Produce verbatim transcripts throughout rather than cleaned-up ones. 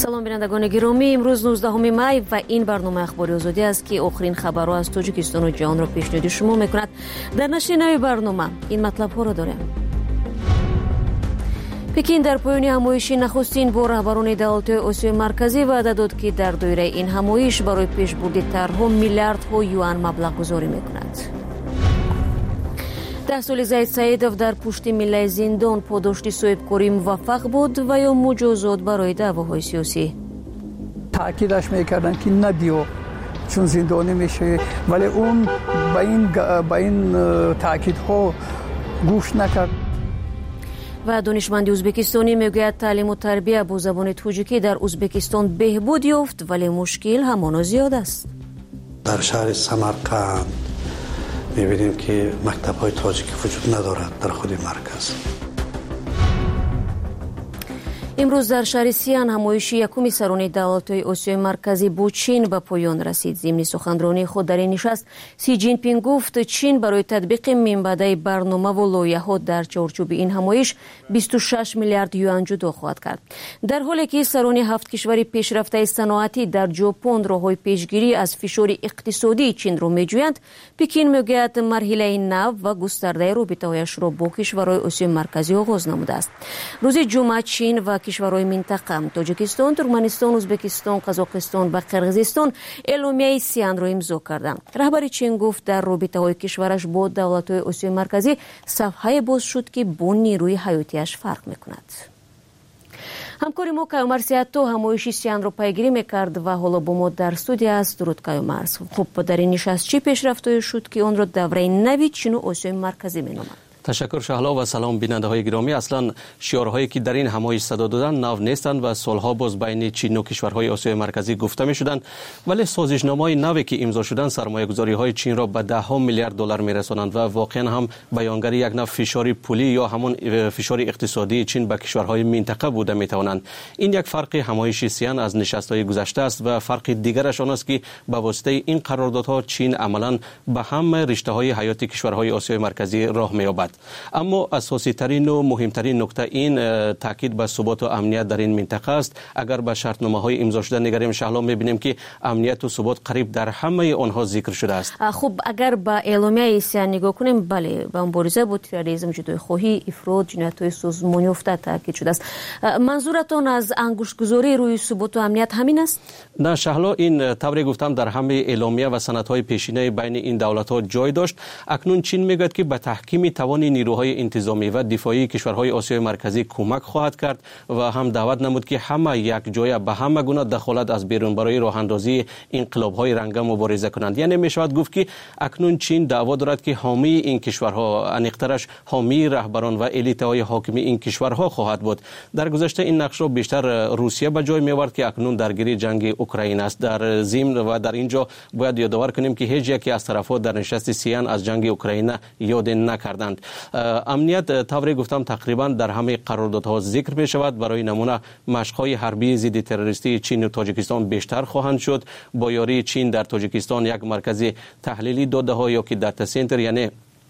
سلام بینندگان گرامی، امروز نوزدهم می و این برنامه اخباری آزادی است که آخرین خبرها از تاجیکستان و جهان را پیشنهاد شما میکند. در نشر نوی برنامه این مطلب ها را داریم. پکین در پایان همایش نخستین با رهبران دولت‌های آسیای مرکزی وعده داد که در دایره این همایش برای پیشبرد طرح‌ها میلیاردها یوان مبلغ گذاری میکند. ده سال زید سعیدов در پشت میله زندان پاداشت صاحبکاری موفق بود و یا مجازات برای دعواهای سیاسی. تاکیدش میکردن که نبیو چون زندانی میشه، ولی اون با این با این تاکیدها گوش نکرد. و دانشمند ازبکستانی میگوید تعلیم و تربیت با زبان تاجیکی در ازبکستان بهبود یافت، ولی مشکل همان زیاد است. در شهر سمرقند می‌بینیم که مکتب‌های تاجیکی وجود ندارد در خود مرکز. امروز در شهر سیان همایش یکم سران دولت‌های آسیای مرکزی با چین به پایان رسید. ضمن سخنرانی خود در این نشست سی جین پینگ گفت چین برای تطبیق منبع برنامه و لایحه‌ها در چارچوب این همایش بیست و شش میلیارد یوان جدا خواهد کرد. در حالی که سران هفت کشور پیشرفته صنعتی در ژاپن راههای پیشگیری از فشار اقتصادی چین را می‌جویند، پکین میگوید مرحله نو و گسترده رابطه‌هایش را با کشورهای آسیای مرکزی آغاز نموده است. روز جمعه چین و کشورهای منطقه تاجیکستان، ترکمنستان، ازبکستان، قزاقستان و قرقیزستان اعلامیه سیان را امضا کردند. رهبر چین گفت در رابطه‌های کشورش با دولت‌های آسیای مرکزی صفحه باز شد که با نیروی حیاتیش فرق می‌کند. همکاری ما کایومر سیاتو همایش سیان را پیگیری می‌کرد و حالا با ما در استودیو است. درود کایومر. خب در این نشست چه پیشرفت‌هایی شد که آن را دوره نوی چین و آسیای مرکزی می‌نامند؟ تشکر شهلا و سلام بیننده های گرامی. اصلا شعارهایی که در این همایش صدا دادن نو نیستند و سالها باز بین چین و کشورهای آسیای مرکزی گفته می شدند، ولی سازشنامه‌های نوی که امضا شدن سرمایه گذاری های چین را به ده ها میلیارد دلار می رسانند و واقعا هم بیانگر یک نوع فشار پولی یا همون فشار اقتصادی چین به کشورهای منطقه بوده می توانند. این یک فرق همایش سیان از نشست‌های گذشته است و فرق دیگرش آن است که به واسطه این قراردادها چین عملاً به همه رشته‌های حیاتی کشورهای آسیای مرکزی راه می‌یابد. اما اساسی ترین و مهمترین نکته این تاکید به ثبات و امنیت در این منطقه است. اگر به شرطنامه های امضا شده نگریم شهلا می‌بینیم که امنیت و ثبات قریب در همه آنها ذکر شده است. خب اگر به اعلامیه سیان نگاه کنیم، بله با مبارزه با تروریسم، جدایی خواهی، افراط، جنایت‌های سازمانی یافته تاکید شده است. منظورتون از انگشت‌گذاری روی ثبات و امنیت همین است؟ نه شهلا، این طوری گفتم در همه اعلامیه و سندهای پیشینه بین این دولت‌ها جای داشت. اکنون چین میگوید که به تحکیم توان نیروهای انتظامی و دفاعی کشورهای آسیای مرکزی کمک خواهد کرد و هم دعوت نمود که همه یک جای به همه گونه دخالت از بیرون برای راه اندازی انقلاب‌های رنگه مبارزه کنند. یعنی میشود گفت که اکنون چین دعوا دارد که حامی این کشورها، انیقترش حامی رهبران و الیت‌های حاکم این کشورها خواهد بود. در گذشته این نقش را بیشتر روسیه به جای می‌آورد که اکنون درگیری جنگ اوکراین است. در ضمن و در اینجا باید یادآور کنیم که هیچ یکی از طرف‌ها در نشست سیان از جنگ اوکراین یاد نکردند. امنیت طوری گفتم تقریبا در همه قراردادها ذکر می شود. برای نمونه مشق‌های حربی ضد تروریستی چین و تاجیکستان بیشتر خواهند شد. با یاری چین در تاجیکستان یک مرکز تحلیلی داده‌ها یا که داتا سنتر، یعنی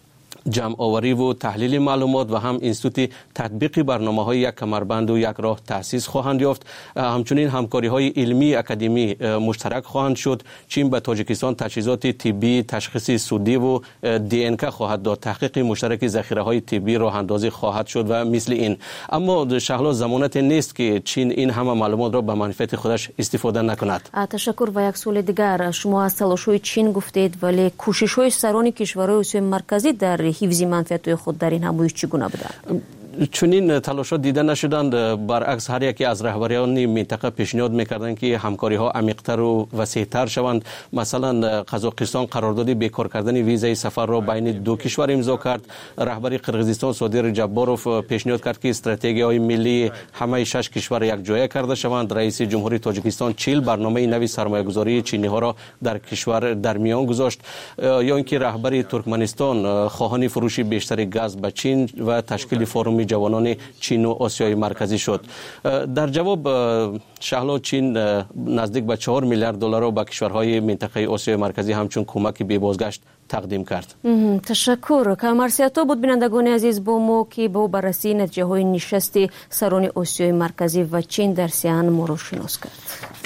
جمع آوری و تحلیل معلومات و هم اینستیتوت تطبیق برنامه‌های یک کمربند و یک راه تأسیس خواهند یافت. همچنین همکاری‌های علمی اکادمی مشترک خواهند شد. چین به تاجیکستان تجهیزات طبی، تشخیص سودی و دی ان که خواهد داد. تحقیق مشترک ذخیره‌های طبی راه اندازی خواهد شد و مثل این. اما شهلا ضمانت نیست که چین این همه معلومات را به منفعت خودش استفاده نکند. تشکر. و یک سوال دیگر، شما از تلاش‌های چین گفتید، ولی کوشش‌های سران کشورهای آسیای مرکزی در حفظ منفعت خود در این همایش چگونه بوده؟ چنین تلاشات دیده نشدند. برعکس هر یکی از رهبران منطقه پیشنهاد میکردند که همکاری ها عمیق‌تر و وسیع‌تر شوند. مثلا قزاقستان قرارداد بیکار کردن ویزای سفر را بین دو کشور امضا کرد. رهبر قرقیزستان صادر جباروف پیشنهاد کرد که استراتژی‌های ملی همه شش کشور یک جایه کرده شوند. رئیس جمهوری تاجیکستان چهل برنامه نوی سرمایه‌گذاری چینی ها را در کشور در میان گذاشت. یا اینکه رهبر ترکمنستان خواهان فروش بیشتر گاز به چین و تشکیل فروم تحکیم جوانان چین و آسیای مرکزی شد. در جواب شهلا چین نزدیک به چهار میلیارد دلار را به کشورهای منطقه آسیای مرکزی همچون کمک به بازگشت تقدیم کرد. تشکر. کامرسیاتا بود بینندگان عزیز با ما که با بررسی نتیجه های نشست سران آسیای مرکزی و چین در سیان ما را شناس کرد.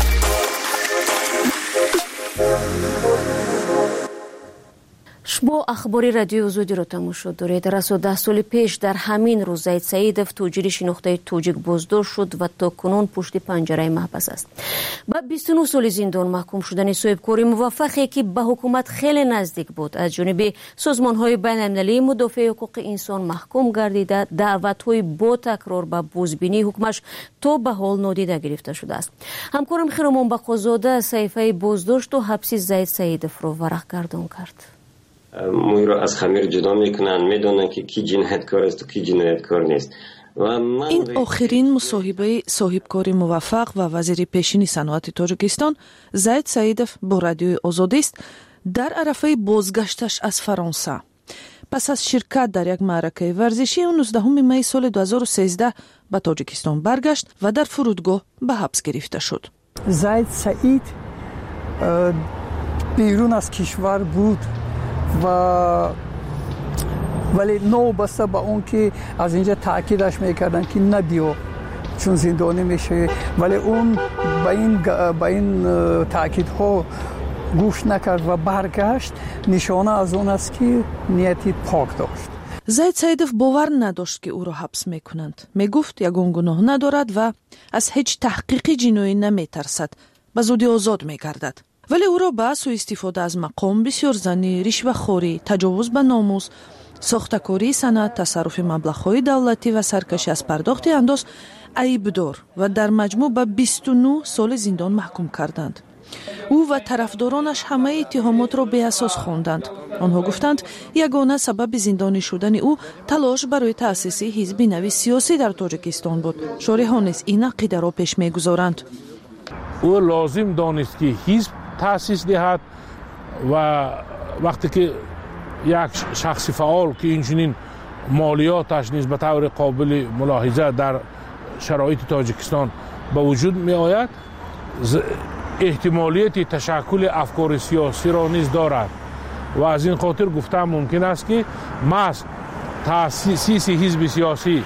شما اخباری رادیو آزادی را تماشا دارید. رسول ده سال پیش در همین روز زید سعیدов تاجر شناخته تاجیک بازداشت شد و تا کنون پشت پنجره محبس است. با بیست و نه سال زندان محکوم شدن صاحبکاری موفقی که به حکومت خیلی نزدیک بود از جانب سازمان‌های بین‌المللی مدافع حقوق انسان محکوم گردیده، دعوت‌های با تکرار به بازبینی حکمش تا به حال نادیده گرفته شده است. همکارم خیرمان بقازاده صحیفه بازداشت و حبس زید سعیدов را ورق‌گردان کرد. موی رو از خمیر جدا میکنن، میدونن که کی جنایتکار است و کی جنایتکار نیست. این آخرین مصاحبه صاحبکار موفق و وزیر پیشین صنعت تاجیکستان زید سعیدов با رادیوی آزادی است در عرفه بازگشتش از فرانسه. پس از شرکت در یک معرکه ورزشی نوزدهم می سال دو هزار و سیزده به تاجیکستان برگشت و در فرودگاه به حبس گرفته شد. زید سعید بیرون از کشور بود و ولی نو بسته با اون که از اینجا تاکیدش میکردن که نبیو چون زندانی میشه، ولی اون با این با این تاکیدها گوش نکرد و برگشت. نشانه از اون است که نیتی پاک داشت. زید سعیدов باور نداشت که او را حبس میکنند. میگفت یگان گناه ندارد و از هیچ تحقیقی جنایی نمیترسد، به زودی آزاد میگردد. ولی او را به سوء استفاده از مقام، بسیارزنی، رشوه‌خوری، تجاوز به ناموس، ساختکاری صنعت، تصرف مبلغ‌های دولتی و سرکشی از پرداخت انداز عیبدار و در مجموع به بیست و نه سال زندان محکوم کردند. او و طرفدارانش همه اتهامات را بی اساس خواندند. آنها گفتند یگانه سبب زندانی شدن او تلاش برای تأسیس حزب نوی سیاسی در تاجیکستان بود. شارحان نیز این عقیده را پیش می‌گذارند. او لازم دانست که حزب تأسیس دهد و وقتی که یک شخص فعال که اینچنین مالیاتش نیز به طور قابل ملاحظه در شرایط تاجیکستان به وجود می آید، احتمالیت تشکل افکار سیاسی را نیز دارد و از این خاطر گفتم ممکن است که محض تأسیس حزب سیاسی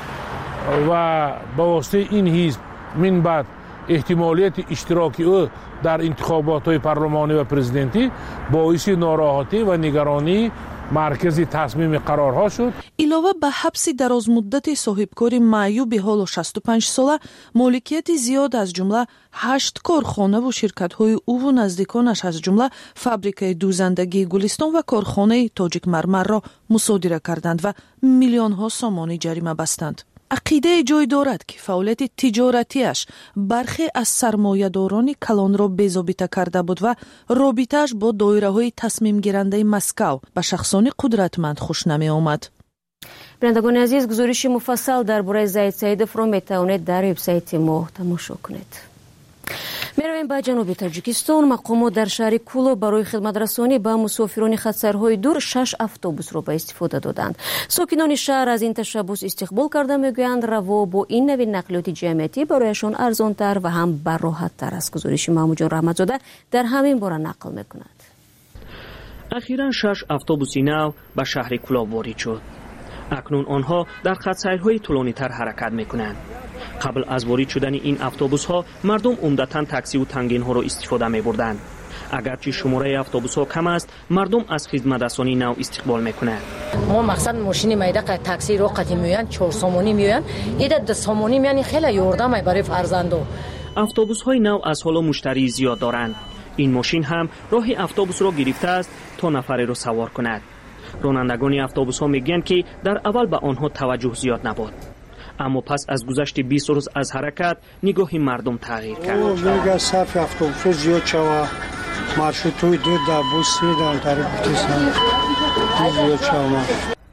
و به واسطه این حزب من بعد احتمالیت اشتراک او در انتخابات های پارلمانی و پرزیدنتی باعث ناراحتی و نگرانی مرکزی تصمیم قرارها شد. علاوه به حبس دراز مدت صاحبکار معیوب حال و شصت و پنج ساله، مالکیت زیاد از جمله هشت کارخانه و شرکت های او و نزدیکانش از جمله فابریکه دوزندگی گلستان و کارخانه تاجیک مرمر را مصادره کردند و میلیون ها سامانی جریمه بستند. عقیده جای دارد که فعالیت تجارتیش برخی از سرمایه‌داران کلان را بی‌ضابطه کرده بود و رابطه‌اش با دایره‌های تصمیم گیرنده مسکو به شخصان قدرتمند خوش نمی آمد. بینندگان عزیز، گزارش مفصل درباره زید سعیدов را میتوانید در وبسایت ما تماشا کنید. میرویم به جنوب تاجیکستان. مقامات در شهر کولو برای خدمت رسانی به مسافران خطسرهای دور شش اتوبوس را به استفاده دادند. ساکنان شهر از این تشبث استقبال کرده میگویند روا با این نوع نقلیات جمعیتی برایشان ارزانتر و هم راحت‌تر است. گزارش محمود جان رحمتزاده در همین باره نقل میکند. اخیراً شش اتوبوس نو به شهر کولو وارد شد. اکنون آنها در خطسیرهای طولانی‌تر حرکت میکنند. قبل از وارد شدن این اتوبوس ها مردم عمدتاً تاکسی و تنگین ها را استفاده می بردند. اگرچه شماره اتوبوس ها کم است، مردم از خدمت رسانی نو استقبال میکنند. ما مقصد ماشین میده که تاکسی رو قطعی میان چهار سامانی میان، ایده دو سامانی میان خیلی یاردم برای فرزندو. اتوبوس های نو از حالا مشتری زیاد دارند. این ماشین هم راه اتوبوس را گرفته است تا نفری را سوار کند. رانندگان اتوبوس ها میگویند که در اول به آنها توجه زیاد نبود، اما پس از گذشت بیست روز از حرکت نگاه مردم تغییر کرد. میگه صف اتوبوس زیاد شوه، مارشروتوی دو دا بوسی دا طریق زیاد شوه.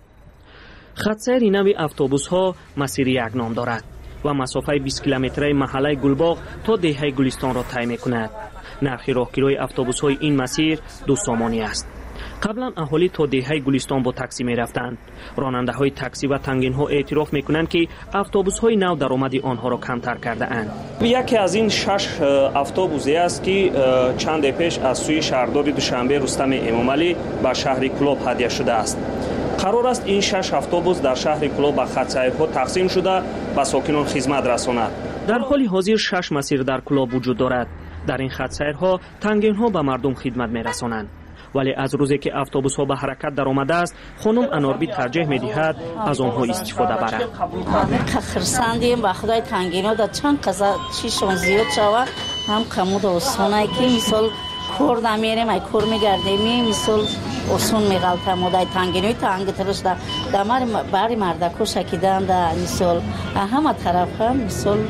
خطسیر نوی اتوبوس ها مسیر یک نام دارد و مسافه بیست کیلومتری محله گلباغ تا دهه گلستان را طی میکند. نرخ راهگیری اتوبوس های این مسیر دو سامانی است. قبلا اهالی تا دهه گلستان با تاکسی می رفتند. راننده های تاکسی و تنگین ها اعتراف می کنند که اتوبوس های نو درآمد آنها را کمتر کرده اند. یکی از این شش اتوبوسی است که چند پیش از سوی شهردار دوشنبه رستم امامعلی به شهر کلوب هدیه شده است. قرار است این شش اتوبوس در شهر کلوب به خط‌سیرها تقسیم شده به ساکنان خدمت رساند. در حال حاضر شش مسیر در کلوب وجود دارد. در این خط‌سیرها تنگین‌ها به مردم خدمت می‌رسانند. ولی از روزی که اتوبوس‌ها به حرکت در آمده است، خانم اناربی ترجیح می‌دهد از آنها استفاده برد. خرسندیم با خدای تنگینا در چند قضا چیشون زیاد شود هم کمود آسونه که مثال کور نمیریم ای کور میگردیم مثال آسون میغلطه مدای تنگینوی تنگ ترش در دمار باری مردکو شکیدن در مثال همه طرف هم مثال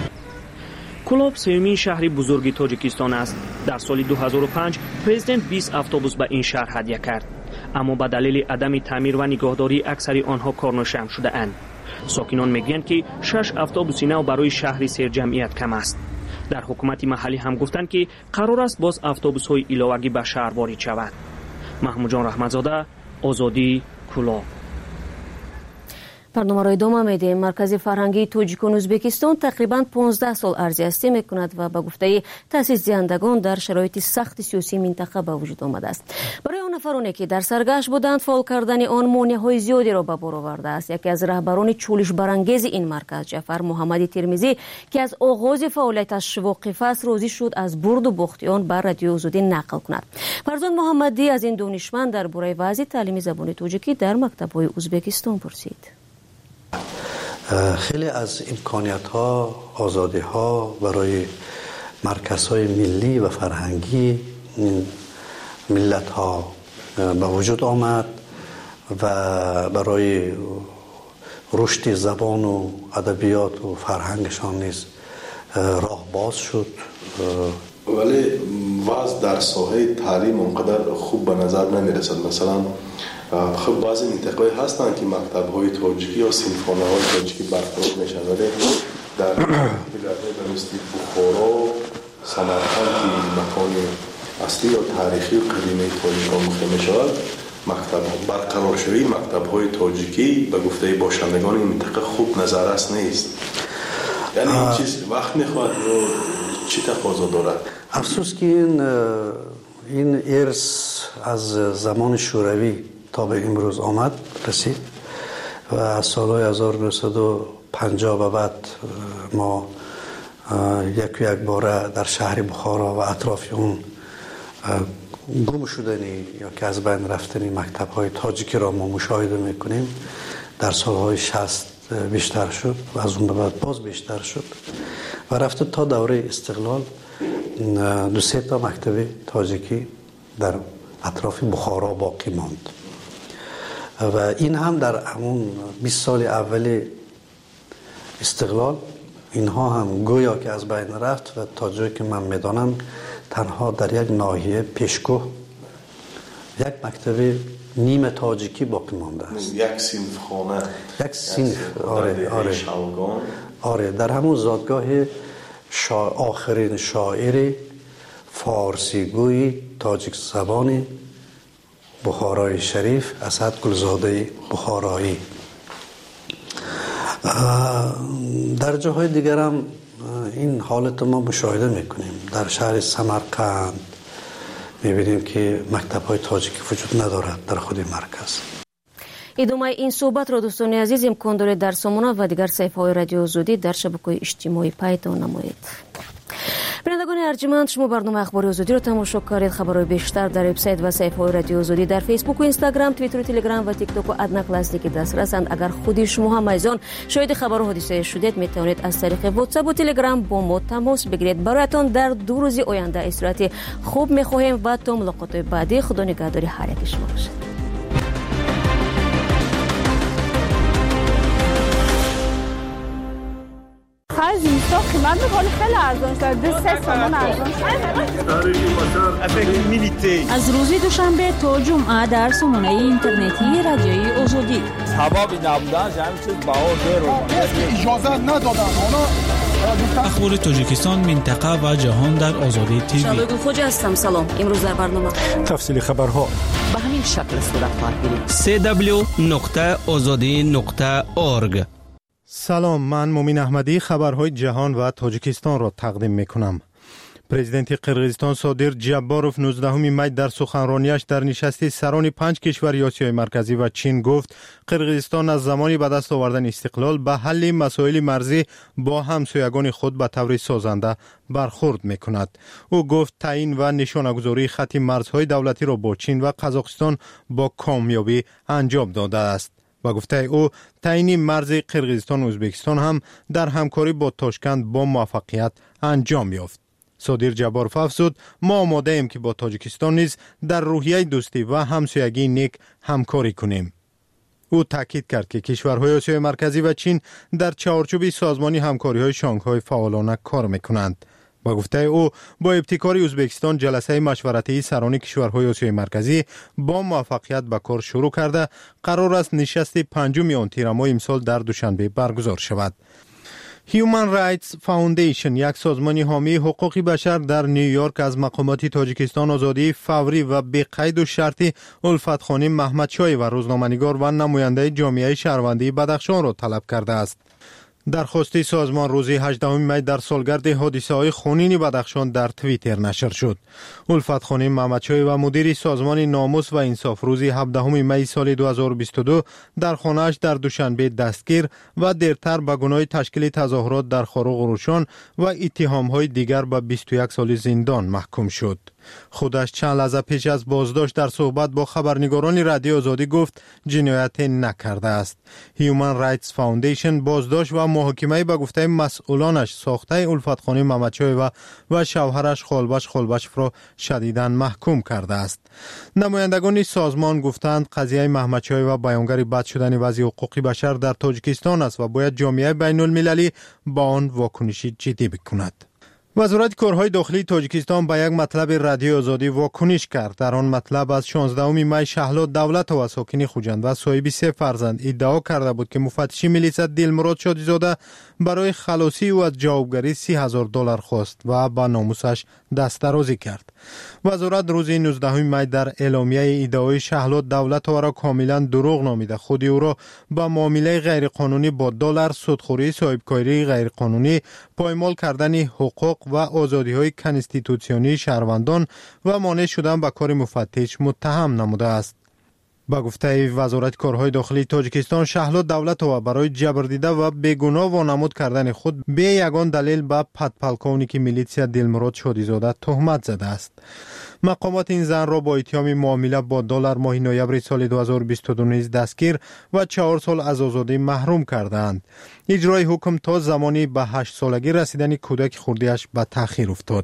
کلوب سومین شهر بزرگ تاجیکستان است. در سال دو هزار و پنج پرزیدنت بیست اتوبوس به این شهر هدیه کرد، اما به دلیل عدم تعمیر و نگهداری اکثر آنها کارنشین شده اند. ساکنان میگویند که شش اتوبوس نو برای شهری سیر جمعیت کم است. در حکومت محلی هم گفتند که قرار است باز اتوبوس های علاوگی به شهر وارد شود. محمود جان رحمتزاده، آزادی، کلوب. برنامه را ادامه میدیم. مرکز فرهنگی تاجیکان ازبکستان تقریبا پانزده سال ارزیابی میکند و به گفته تأسیس دهندگان در شرایط سخت سیاسی منطقه به وجود آمده است. برای آن نفرانی که در سرگشت بودند فعال کردن آن مانع‌های زیادی را به بار آورده است. یکی از رهبران چالش برانگیز این مرکز جعفر محمدی ترمیزی که از آغاز فعالیتش واقف است راضی شد از برد و باخت آن بر رادیو آزادی نقل کند. فرزان محمدی از این دانشمند درباره وضع تعلیم زبان تاجیکی در مکتب‌های ازبکستان پرسید. خیلی از امکانیت ها، آزادی ها برای مرکز های ملی و فرهنگی ملت ها به وجود آمد و برای رشد زبان و ادبیات و فرهنگشان نیز راه باز شد. ولی وضع در ساحه تعلیم اونقدر خوب به نظر نمی رسد. مثلا خب بعضی منطقه‌ای هستند که مکتب‌های تاجیکی یا سینفوناهای تاجیکی برقرار میشن، ولی در ولایت‌های مثل بخارا، سمرقند که مکان اصلی یا تاریخی و قدیمی تاجیکان گفته میشود، مکتب‌ها برقرار شوی مکتب‌های تاجیکی به گفته باشندگان این منطقه خوب نظررس نیست. یعنی این چیز وقت میخواد و چی تقاضا دارد؟ افسوس که این این ارث از زمان شوروی تا به امروز آمد رسید و از سال هزار و نهصد و پنجاه به بعد ما یک و یک باره در شهر بخارا و اطراف اون گم شدنی یا که از بین رفتنی مکتب‌های تاجیکی را ما مشاهده می‌کنیم. در سال‌های شصت بیشتر شد و از اون به بعد باز بیشتر شد و رفته تا دوره استقلال دو سه تا مکتب تاجیکی در اطراف بخارا باقی ماند و این هم در همون بیست سال اول استقلال اینها هم گویا که از بین رفت و تا جایی که من میدانم تنها در یک ناحیه پیشگاه یک مکتب نیمه تاجیکی باقی مانده است. یک صنف خانه، یک صنف، آره آره آره در همون زادگاه شا... آخرین شاعر فارسیگوی تاجیک زبان بخارای شریف اسد گلزاده بخارایی. در جاهای دیگر هم این حالت ما مشاهده میکنیم. در شهر سمرقند میبینیم که مکتب‌های تاجیکی وجود ندارد در خود مرکز. ادامه این صحبت را دوستان عزیز امکان دارید در سامانه و دیگر صفحه‌های رادیو آزادی در شبکه‌های اجتماعی پیدا نمایید. بینندگان ارجمند، شما برنامه اخبار آزادی را تماشا کردید. خبرهای بیشتر در وبسایت و صفحه‌های رادیو آزادی در فیسبوک و اینستاگرام، توییتر و تلگرام و تیک تاک و ادنا کلاسیک دسترسند. اگر خودی شما هم میزان شاهد خبر و حادثه شدید میتوانید از طریق واتساپ و تلگرام با ما تماس بگیرید. برایتان در دو روز آینده استراحت خوب می‌خواهیم و تا ملاقات بعدی خدا نگهداری هر یک شما باشد. از اینستا قیمت میکنه خیلی ارزان شد. دو سه سامان ارزان شد. از روز دوشنبه تا جمعه در سامانه اینترنتی رادیوی آزادی. سبب نبودن همین چیز بهار داره. اجازه ندادن. اخبار تاجیکستان، منطقه و جهان در آزادی تیوی. شبگو خوج هستم. سلام. امروز در برنامه تفصیل خبرها. به همین این شکل صورت خواهد گرفت. سی دبلیو نقطه آزادی نقطه اورگ. سلام، من مومین احمدی خبرهای جهان و تاجیکستان را تقدیم می کنم. پرزیدنت قرقیزستان صادر جباروف نوزدهم می در سخنرانیش در نشست سران پنج کشور آسیای مرکزی و چین گفت قرقیزستان از زمانی به دست آوردن استقلال به حل مسائل مرزی با همسایگان خود به طور سازنده برخورد میکند. او گفت تعیین و نشانه‌گذاری خط مرزهای دولتی را با چین و قزاقستان با کامیابی انجام داده است. و گفته او تعیین مرز قرقیزستان و ازبکستان هم در همکاری با تاشکند با موفقیت انجام یافت. صادر جباروف افزود ما آماده ایم که با تاجیکستان نیز در روحیه دوستی و همسایگی نیک همکاری کنیم. او تاکید کرد که کشورهای آسیای مرکزی و چین در چارچوب سازمانی همکاری‌های شانگهای فعالانه کار می‌کنند. با گفته او با ابتکار ازبکستان جلسه مشورتی سران کشورهای آسیای مرکزی با موفقیت به کار شروع کرده قرار است نشست پنجم آن تیر ماه امسال در دوشنبه برگزار شود. Human Rights Foundation یک سازمان حامی حقوق بشر در نیویورک از مقامات تاجیکستان آزادی فوری و بی قید و شرطی الفت خانی محمدشاه و روزنامه‌نگار و نماینده جامعه شهروندی بدخشان را طلب کرده است. درخواست سازمان روز هجدهم می در سالگرد حادثه‌های خونین بدخشان در توییتر نشر شد. الفت خانی محمدشاه و مدیر سازمان ناموس و انصاف روز هفدهم می سال دو هزار و بیست و دو در خانه‌اش در دوشنبه دستگیر و دیرتر به گناه تشکیل تظاهرات در خاروق روشن و اتهام‌های دیگر به بیست و یک سال زندان محکوم شد. خودش چند لحظه پیش از بازداشت در صحبت با خبرنگاران رادیو آزادی گفت جنایت نکرده است. Human Rights Foundation بازداشت و محاکمه به گفته مسئولانش ساخته الفت خانی محمدشاه و و شوهرش خالبش خالبشف را شدیداً محکوم کرده است. نمایندگان سازمان گفتند قضیه محمدشاه و بیانگر بد شدن وضع حقوق بشر در تاجیکستان است و باید جامعه بین المللی با آن واکنشی جدی بکند. وزارت کارهای داخلی تاجیکستان به یک مطلب رادیو آزادی واکنش کرد. در آن مطلب از شانزدهم می شهلا دولت و ساکن خوجند و صاحب سه فرزند ادعا کرده بود که مفتش ملیسا دلمراد شادیزاده برای خلاصی او از جوابگری سی هزار دلار خواست و با ناموسش دست درازی کرد. وزارت روز نوزدهم می در اعلامیه ادعای شهلا دولت او را کاملا دروغ نامیده خود او را با معامله غیرقانونی با دلار، سودخوری، صاحبکاری غیرقانونی، پایمال کردن حقوق و آزادی های کنستیتوسیونی شهروندان و مانع شدن به کار مفتش متهم نموده است. با گفته وزارت کارهای داخلی تاجیکستان شهلا دولت و برای جبردیده و بیگناه وانمود کردن خود به یگان دلیل به پدپلکانی میلیسیا دلمراد شادیزاده تهمت زده است. مقامات این زن را با اتهام معامله با دلار ماه نوامبر سال دو هزار و بیست و دو نیز دستگیر و چهار سال از آزادی محروم کردند. اجرای حکم تا زمانی به هشت سالگی رسیدن کودک خردیش به تأخیر افتاد.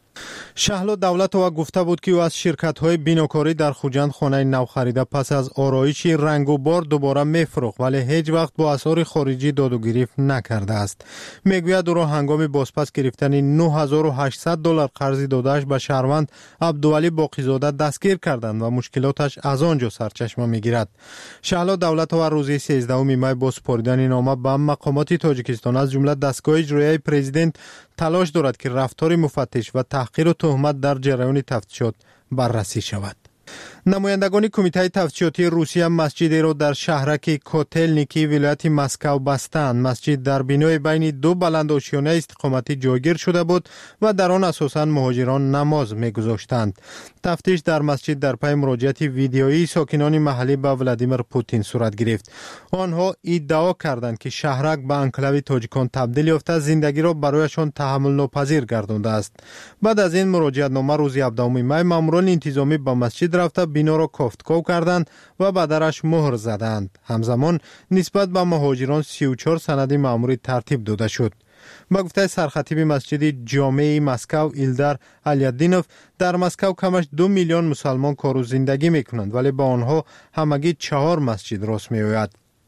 شهلا دولت و گفته بود که او از شرکت‌های بیناکاری در خوجند خانه نو خریده پس از آرایش رنگ و بار دوباره می‌فروخت ولی هیچ وقت با اسعار خارجی داد و گرفت نکرده است. میگوید او را هنگام بازپس گرفتن نه هزار و هشتصد دلار قرض داده‌اش به شهروند عبدولی باقیزاده دستگیر کردند و مشکلاتش از آنجا سرچشمه می‌گیرد. شهلا دولت و روز سیزدهم می با سپردن نامه به مقامات تاجیکستان از جمله دستگاه اجرایی پرزیدنت تلاش دارد که رفتار مفتش و تحقیر و تهمت در جریان تفتیشات بررسی شود. نمایندگان کمیته تفتیشاتی روسیه مسجدی را در شهرک کوتلنیکی ولایت مسکو بستند. مسجد در بینای بین دو بلندآشیانه استقامتی جایگیر شده بود و در آن اساساً مهاجران نماز می‌گذاشتند. تفتیش در مسجد در پی مراجعت ویدیویی ساکنان محلی به ولادیمیر پوتین صورت گرفت. آنها ادعا کردند که شهرک به انکلاوی تاجیکان تبدیل یافته زندگی را برایشان تحمل ناپذیر گردانده است. بعد از این مراجعت نامه روز هفدهم می ماموران انتظامی به مسجد رفته بنا را کافتکاو کردند و به درش مهر زدند. همزمان نسبت به مهاجران سی و چهار سند مأموری ترتیب داده شد. با گفته سرخطیب مسجد جامع مسکو ایلدار الیدینوف در مسکو کمش دو میلیون مسلمان کار و زندگی میکنند ولی با آنها همگی چهار مسجد راست میآید.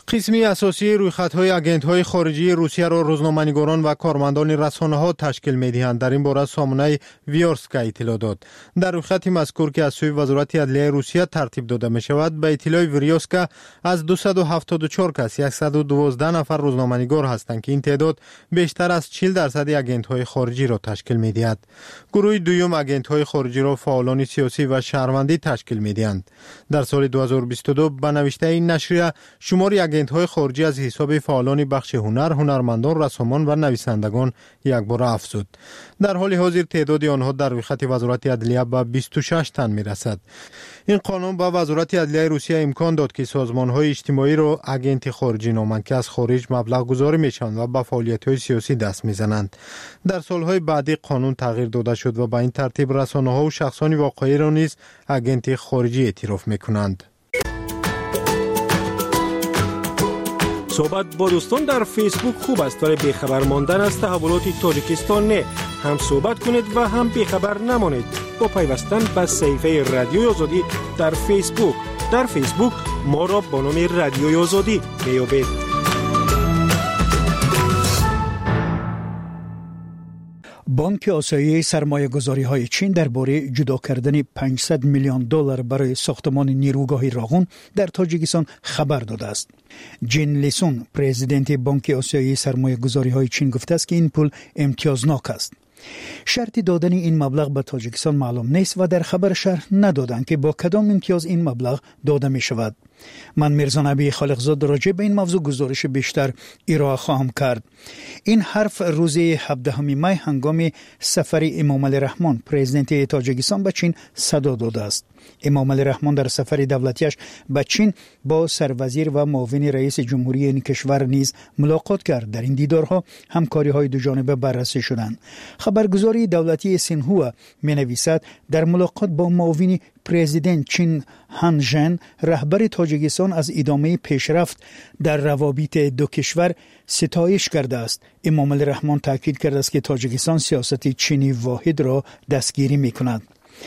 قسمی اساسی رویخط‌های آگنت‌های خارجی روسیه را روزنامه‌نگاران و کارمندان رسانه‌ها تشکیل می‌دهند. در این باره سامانه ویورسکا اطلاع داد. در رویخط مذکور که از سوی وزارت عدلیه روسیه ترتیب داده می‌شود، به اطلاع ویورسکا از دویست و هفتاد و چهار کس صد و دوازده نفر روزنامه‌نگار هستند که این تعداد بیشتر از چهل درصد آگنت‌های خارجی را تشکیل می‌دهد. گروه دوم آگنت‌های خارجی را فعالان سیاسی و شهروندی تشکیل می‌دهند. در سال دو هزار و بیست و دو به نوشته این نشریه شمار آگنت‌های خارجی از حساب فعالان بخش هنر، هنرمندان، رسامان و نویسندگان یکباره افزود. در حال حاضر تعداد آنها در رویخط وزارت عدلیه به بیست و شش تن می‌رسد. این قانون به وزارت عدلیه روسیه امکان داد که سازمان‌های اجتماعی را آگنت خارجی نامند که از خارج مبلغ گذاری می‌شوند و به فعالیت‌های سیاسی دست می‌زنند. در سال‌های بعدی قانون تغییر داده شد و به این ترتیب رسانه‌ها و شخصان واقعی را نیز آگنت خارجی اعتراف می‌کنند. صحبت با دوستان در فیسبوک خوب است ولی بیخبر ماندن از تحولات تاجیکستان نه. هم صحبت کنید و هم بیخبر نمانید با پیوستن به صفحه رادیوی آزادی در فیسبوک. در فیسبوک ما را با نام رادیوی آزادی میابید. بانک آسیایی سرمایه‌گذاری‌های چین درباره جدا کردن پانصد میلیون دلار برای ساختمان نیروگاه راغون در تاجیکستان خبر داده است. جین لیسون، پرزیدنت بانک آسیایی سرمایه‌گذاری‌های چین گفته است که این پول امتیازناک است. شرط دادن این مبلغ به تاجیکستان معلوم نیست و در خبر شرح ندادند که با کدام امتیاز این مبلغ داده می شود. من میرزا نبی خالقزاد راجع به این موضوع گزارش بیشتر ارائه خواهم کرد. این حرف روز هفدهم می هنگام سفر امام علی رحمان پرزیدنت تاجیکستان به چین صدا داده است. امام علی رحمان در سفر دولتیش به چین با سروزیر و معاون رئیس جمهوری این کشور نیز ملاقات کرد. در این دیدارها همکاری‌های دو جانبه بررسی شدند. خبرگزاری دولتی سینهوا می‌نویسد در ملاقات با معاون پرزیدنت چین هان ژن رهبر تاجیکستان از ادامه پیشرفت در روابط دو کشور ستایش کرده است. امام علی رحمان تاکید کرده است که تاجیکستان سیاست چینی واحد را دستگیری می‌کند.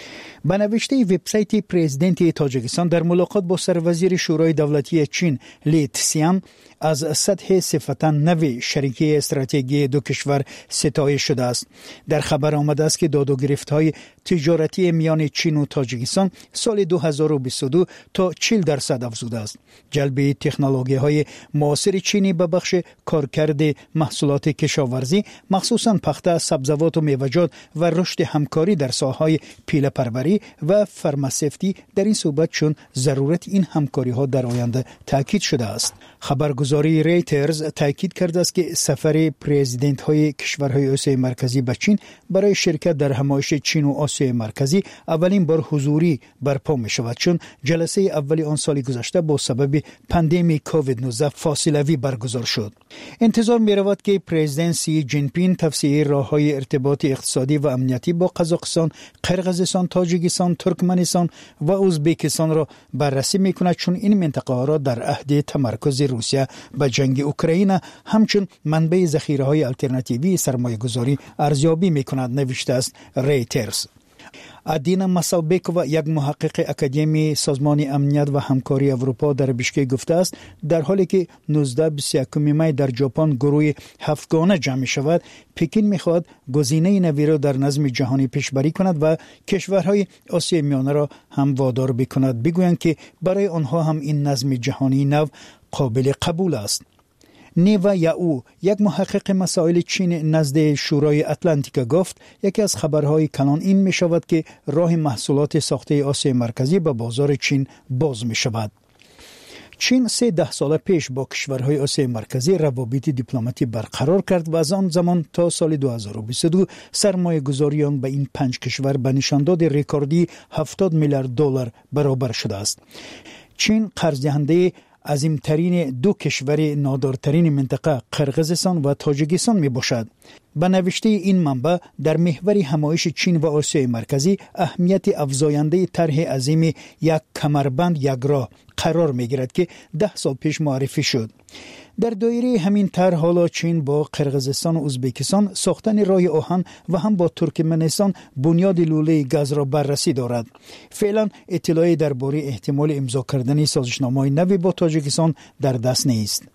به نوشته وبسایت پرزیدنت تاجیکستان در ملاقات با سروزیر شورای دولتی چین لی تسیان از سطح صفتا نوی شریکی استراتژی دو کشور ستایش شده است. در خبر آمده است که داد و گرفت‌های تجارتی میان چین و تاجیکستان سال دو هزار و بیست و دو تا چهل درصد افزوده است. جلب تکنولوژی‌های معاصر چینی به بخش کارکرد محصولات کشاورزی مخصوصاً پخته، سبزیجات و میوه‌جات و رشد همکاری در ساحه‌های پیله‌پروری و فارماسیتی در این صوبت چون ضرورت این همکاری‌ها در آینده تاکید شده است. خبرگزاری ریترز تاکید کرده است که سفر پرزیدنت‌های کشورهای آسیای مرکزی به چین برای شرکت در همایش چین و آسیای مرکزی اولین بار حضوری برپا می‌شود چون جلسه اولی آن سال گذشته با سبب پاندمی کووید نوزده فاصله‌ای برگزار شد. انتظار می‌رود که پرزیدنت سی جین پینگ توسعه راه‌های ارتباط اقتصادی و امنیتی با قزاقستان، قرقیزستان، تاجیکستان، ترکمنستان و ازبکستان را بررسی می‌کند چون این منطقه را در عهد تمرکز روسیه به جنگ اوکراین همچون منبع ذخیره‌های آلترناتیوی سرمایه‌گذاری ارزیابی می‌کند، نوشته است ریترز. ادینا مسالبکووا، یک محقق اکادمی سازمان امنیت و همکاری اروپا در بیشکک گفته است در حالی که نوزده بیست و یک می در ژاپن گروه هفتگانه جمع شود، پکین می‌خواهد گزینه نوی را در نظم جهانی پیشبری کند و کشورهای آسیای میانه را هم وادار بکند بگویند که برای آنها هم این نظم جهانی نو قابل قبول است. نیوا یاو، یک محقق مسائل چین نزد شورای اتلانتیک گفت یکی از خبرهای کلان این می شود که راه محصولات ساخته آسیای مرکزی به بازار چین باز می شود. چین سه ده سال پیش با کشورهای آسیای مرکزی روابط دیپلماتی برقرار کرد و از آن زمان تا سال دو هزار و بیست و دو سرمایه گذاریان به این پنج کشور به نشانداد رکوردی هفتاد میلیارد دلار برابر شده است. چین قرض دهنده عظیمترین دو کشور نادارترین منطقه قرقیزستان و تاجیکستان می باشد. به نوشته این منبع در محور همایش چین و آسیای مرکزی اهمیت افزاینده طرح عظیم یک کمربند یک راه قرار می گیرد که ده سال پیش معرفی شد. در دایره همین طرح حالا چین با قرقیزستان و ازبکستان ساختن راه آهن و هم با ترکمنستان بنیاد لوله گاز را بررسی دارد. فعلا اطلاعی درباره احتمال امضا کردن سازشنامه‌های نوی با تاجیکستان در دست نیست.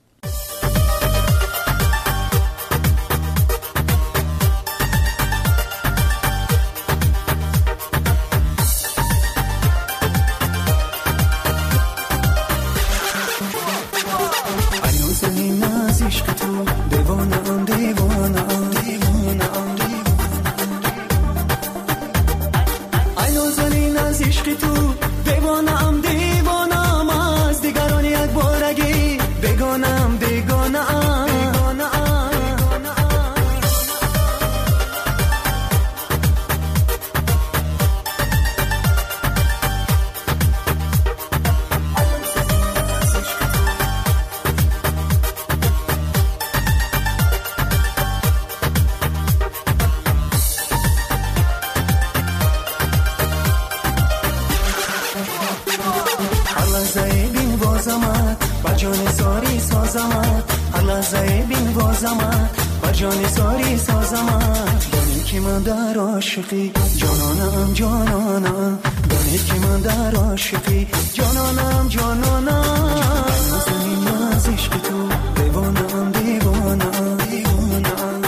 جانانم جانانم دانی که من در عاشقی جانانم جانانم زمین از عشق تو دیوانم دیوانم دیوانم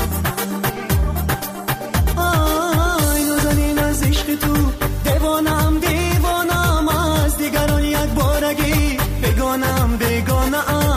آی نازنین از عشق تو دیوانم دیوانم از دیگران یک بارگی بگانم بگانم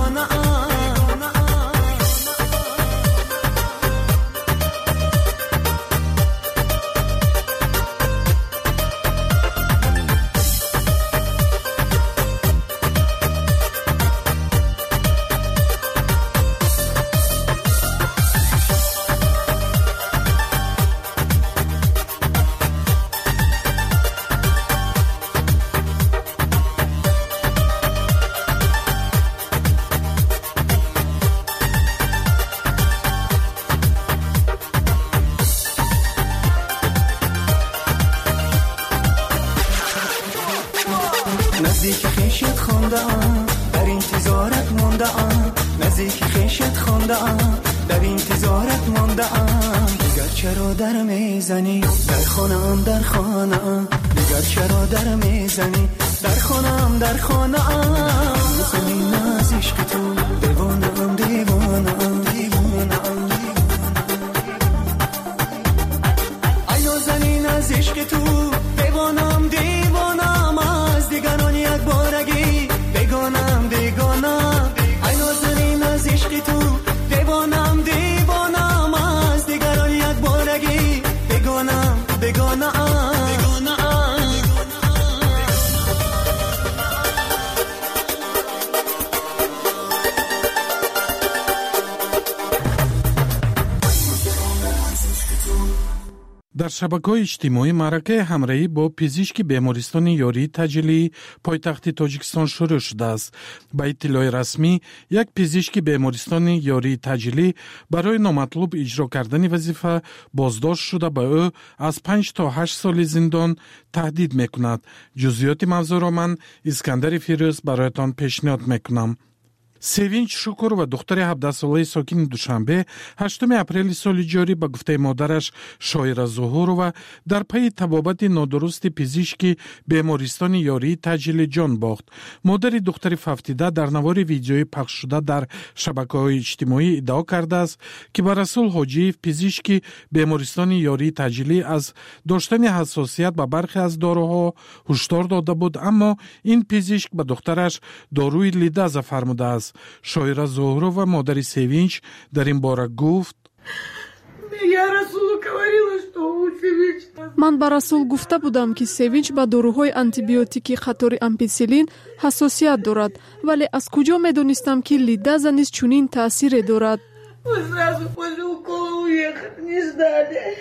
نزدیک خیشت خوندم در انتظارت موندم نزدیک خیشت خوندم در انتظارت موندم دیگر چرا در میزنی در خانم در خانم دیگر چرا در میزنی در خانم در خانم زمین از عشق تو دیوانم دیوانم دیوانم ای نازنین از عشق تو دیوانم دیوانم از دیگران یک بارگی بگانم بگانم ای نازنین از عشق تو دیوانم دیوانم از دیگران یک بارگی بگانم بگانم در шабакаҳои иҷтимоӣ маъракаи ҳамроҳӣ бо пизишки бемористони ёрии таҷилии пойтахти тоҷикистон шурӯъ шудааст. ба иттилои расмӣ як пизишки бемористони ёрии таҷилӣ барои номатлуб иҷро кардани вазифа боздошт шуда ба ӯ аз панҷ то ҳашт соли зиндон таҳдид мекунад. ҷузъиёти мавзӯъро ман искандари фирӯз бароятон пешниҳод мекунам. سیوینچ شکر و دختر هفده ساله ساکن دوشنبه هشتم اپریل سال جاری به گفته مادرش شایره ظهورова در پی طبابت نادرست پزشکی بیمارستان یاری تجلیل جان باخت. مادر دختر ففتیده در نوار ویدیوی پخش شده در شبکه‌های اجتماعی ادعا کرده است که به رسول حاجیف پزشکی بیمارستان یاری تجلیل از داشتن حساسیت به برخی از داروها هشدار داده بود، اما این پزشک به دخترش داروی لیدازا فرموده است. شایره ظهورова مادر سیوینچ در این باره گفت: ман ба расул гуфта будам ки севинч ба дороҳои антибиотикии қатори амписилин ҳассосият дорад, вале аз куҷо медонистам ки лидаза низ чунин таъсире дорад.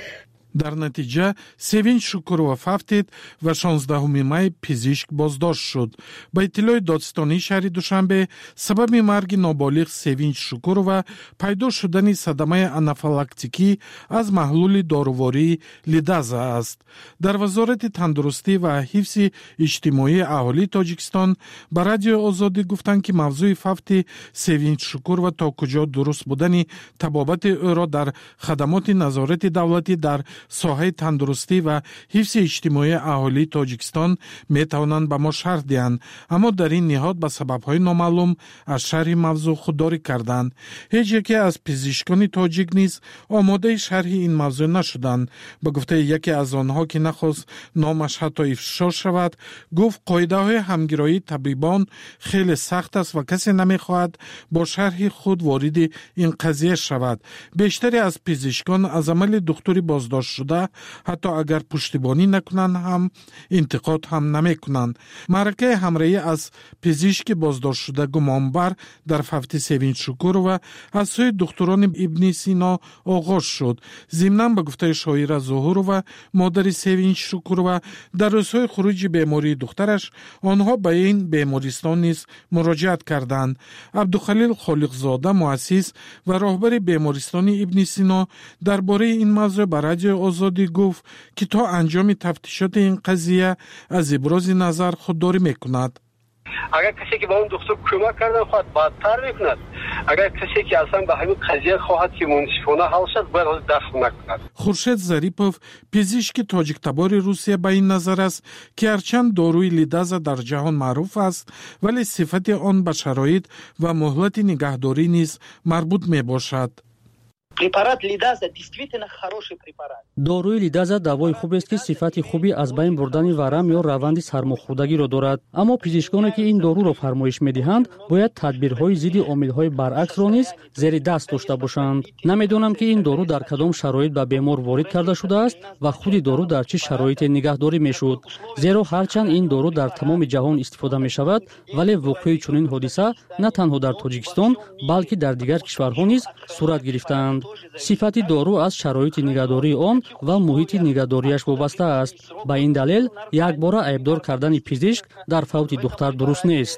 дар натиҷа Севинч Шукурова фавтид ва шонздаҳуми май пизишк боздошт шуд. Ба иттилои додистонии шаҳри Душанбе, сабаби марги ноболиғ Севинч Шукурова пайдо шудани садамаи анафилактикӣ аз маҳлули дорувории Лидаза аст. Дар вазорати тандурустӣ ва ҳифзи иҷтимоии аҳолии Тоҷикистон ба Радиои Озодӣ гуфтанд, ки мавзӯи фавти Севинч Шукурова то куҷо дуруст будани табобати ӯро дар хадамоти назорати давлатӣ дар соҳаи тандурустӣ ва ҳифзи иҷтимоии аҳолии Тоҷикистон метавонанд ба мо шарҳ диҳанд, аммо дар ин ниҳод ба сабабҳои номаълум аз шарҳи мавзӯъ худдорӣ карданд. ҳеҷ яке аз пизишкони тоҷик низ омодаи шарҳи ин мавзӯъ нашуданд. Ба гуфтаи яке аз онҳо, ки нахост номаш ҳатто ифшо шавад, гуфт қоидаҳои ҳамгироии табибон хеле сахт аст ва касе намехоҳад бо шарҳи худ вориди ин қазия шавад. бештаре аз пизишкон аз амали духтури боздоштшуда ҳатто агар пуштибонӣ накунанд ҳам интиқод ҳам намекунанд. маъракаи ҳамраҳӣ аз пизишки боздоштшуда гумонбар дар фавти Севинч Шукурова аз сӯи духтурони Ибни Сино оғоз шуд. зимнан ба гуфтаи Шоира Зуҳурова, модари Севинч Шукурова, дар рӯзҳои хуруҷи бемории духтараш онҳо ба ин бемористон низ муроҷиат карданд. Абдухалил Холиқзода, муассис ва роҳбари бемористони Ибни Сино, дар бораи ин мавзӯъ ба Радиои Озодӣ гуфт, ки то анҷоми тафтишоти ин қазия аз ибрози назар худдорӣ мекунад. агар касе ки ба он духтур кӯмак кардан хоҳад, бадтар мекунад. агар касе ки аслан ба ҳамин қазия хоҳад ки мунсифона ҳал шад, бояд дафъ накунад. Хуршед Зарипов, пизишки тоҷиктабори Русия, ба ин назар аст, ки ҳарчанд доруи Лидаза дар ҷаҳон маъруф аст, вале сифати он ба шароит ва муҳлати нигаҳдорӣ низ марбут мебошад. Препарат Лидаза действительно хороший препарат. Доруи Лидаза давои хубе аст, ки сифати хуби аз байн бурдани варам ё раванди сармохӯрдагиро дорад. Аммо пизишконе, ки ин доруро фармоиш медиҳанд, бояд тадбирҳои зидди омилҳои баръаксро низ зери даст дошта бошанд. Намедонам, ки ин дору дар кадом шароит ба бемор ворид карда шудааст ва худи дору дар чӣ шароите нигаҳдорӣ мешуд. Зеро ҳарчанд ин дору дар тамоми ҷаҳон истифода мешавад, вале вуқӯи чунин ҳодиса на танҳо дар Тоҷикистон, балки дар дигар кишварҳо низ сурат гирифтаанд. сифати дору аз шароити нигаҳдории он ва муҳити нигаҳдориаш вобаста аст. Ба ин далел якбора айбдор кардани пизишк дар фавти духтар дуруст нест.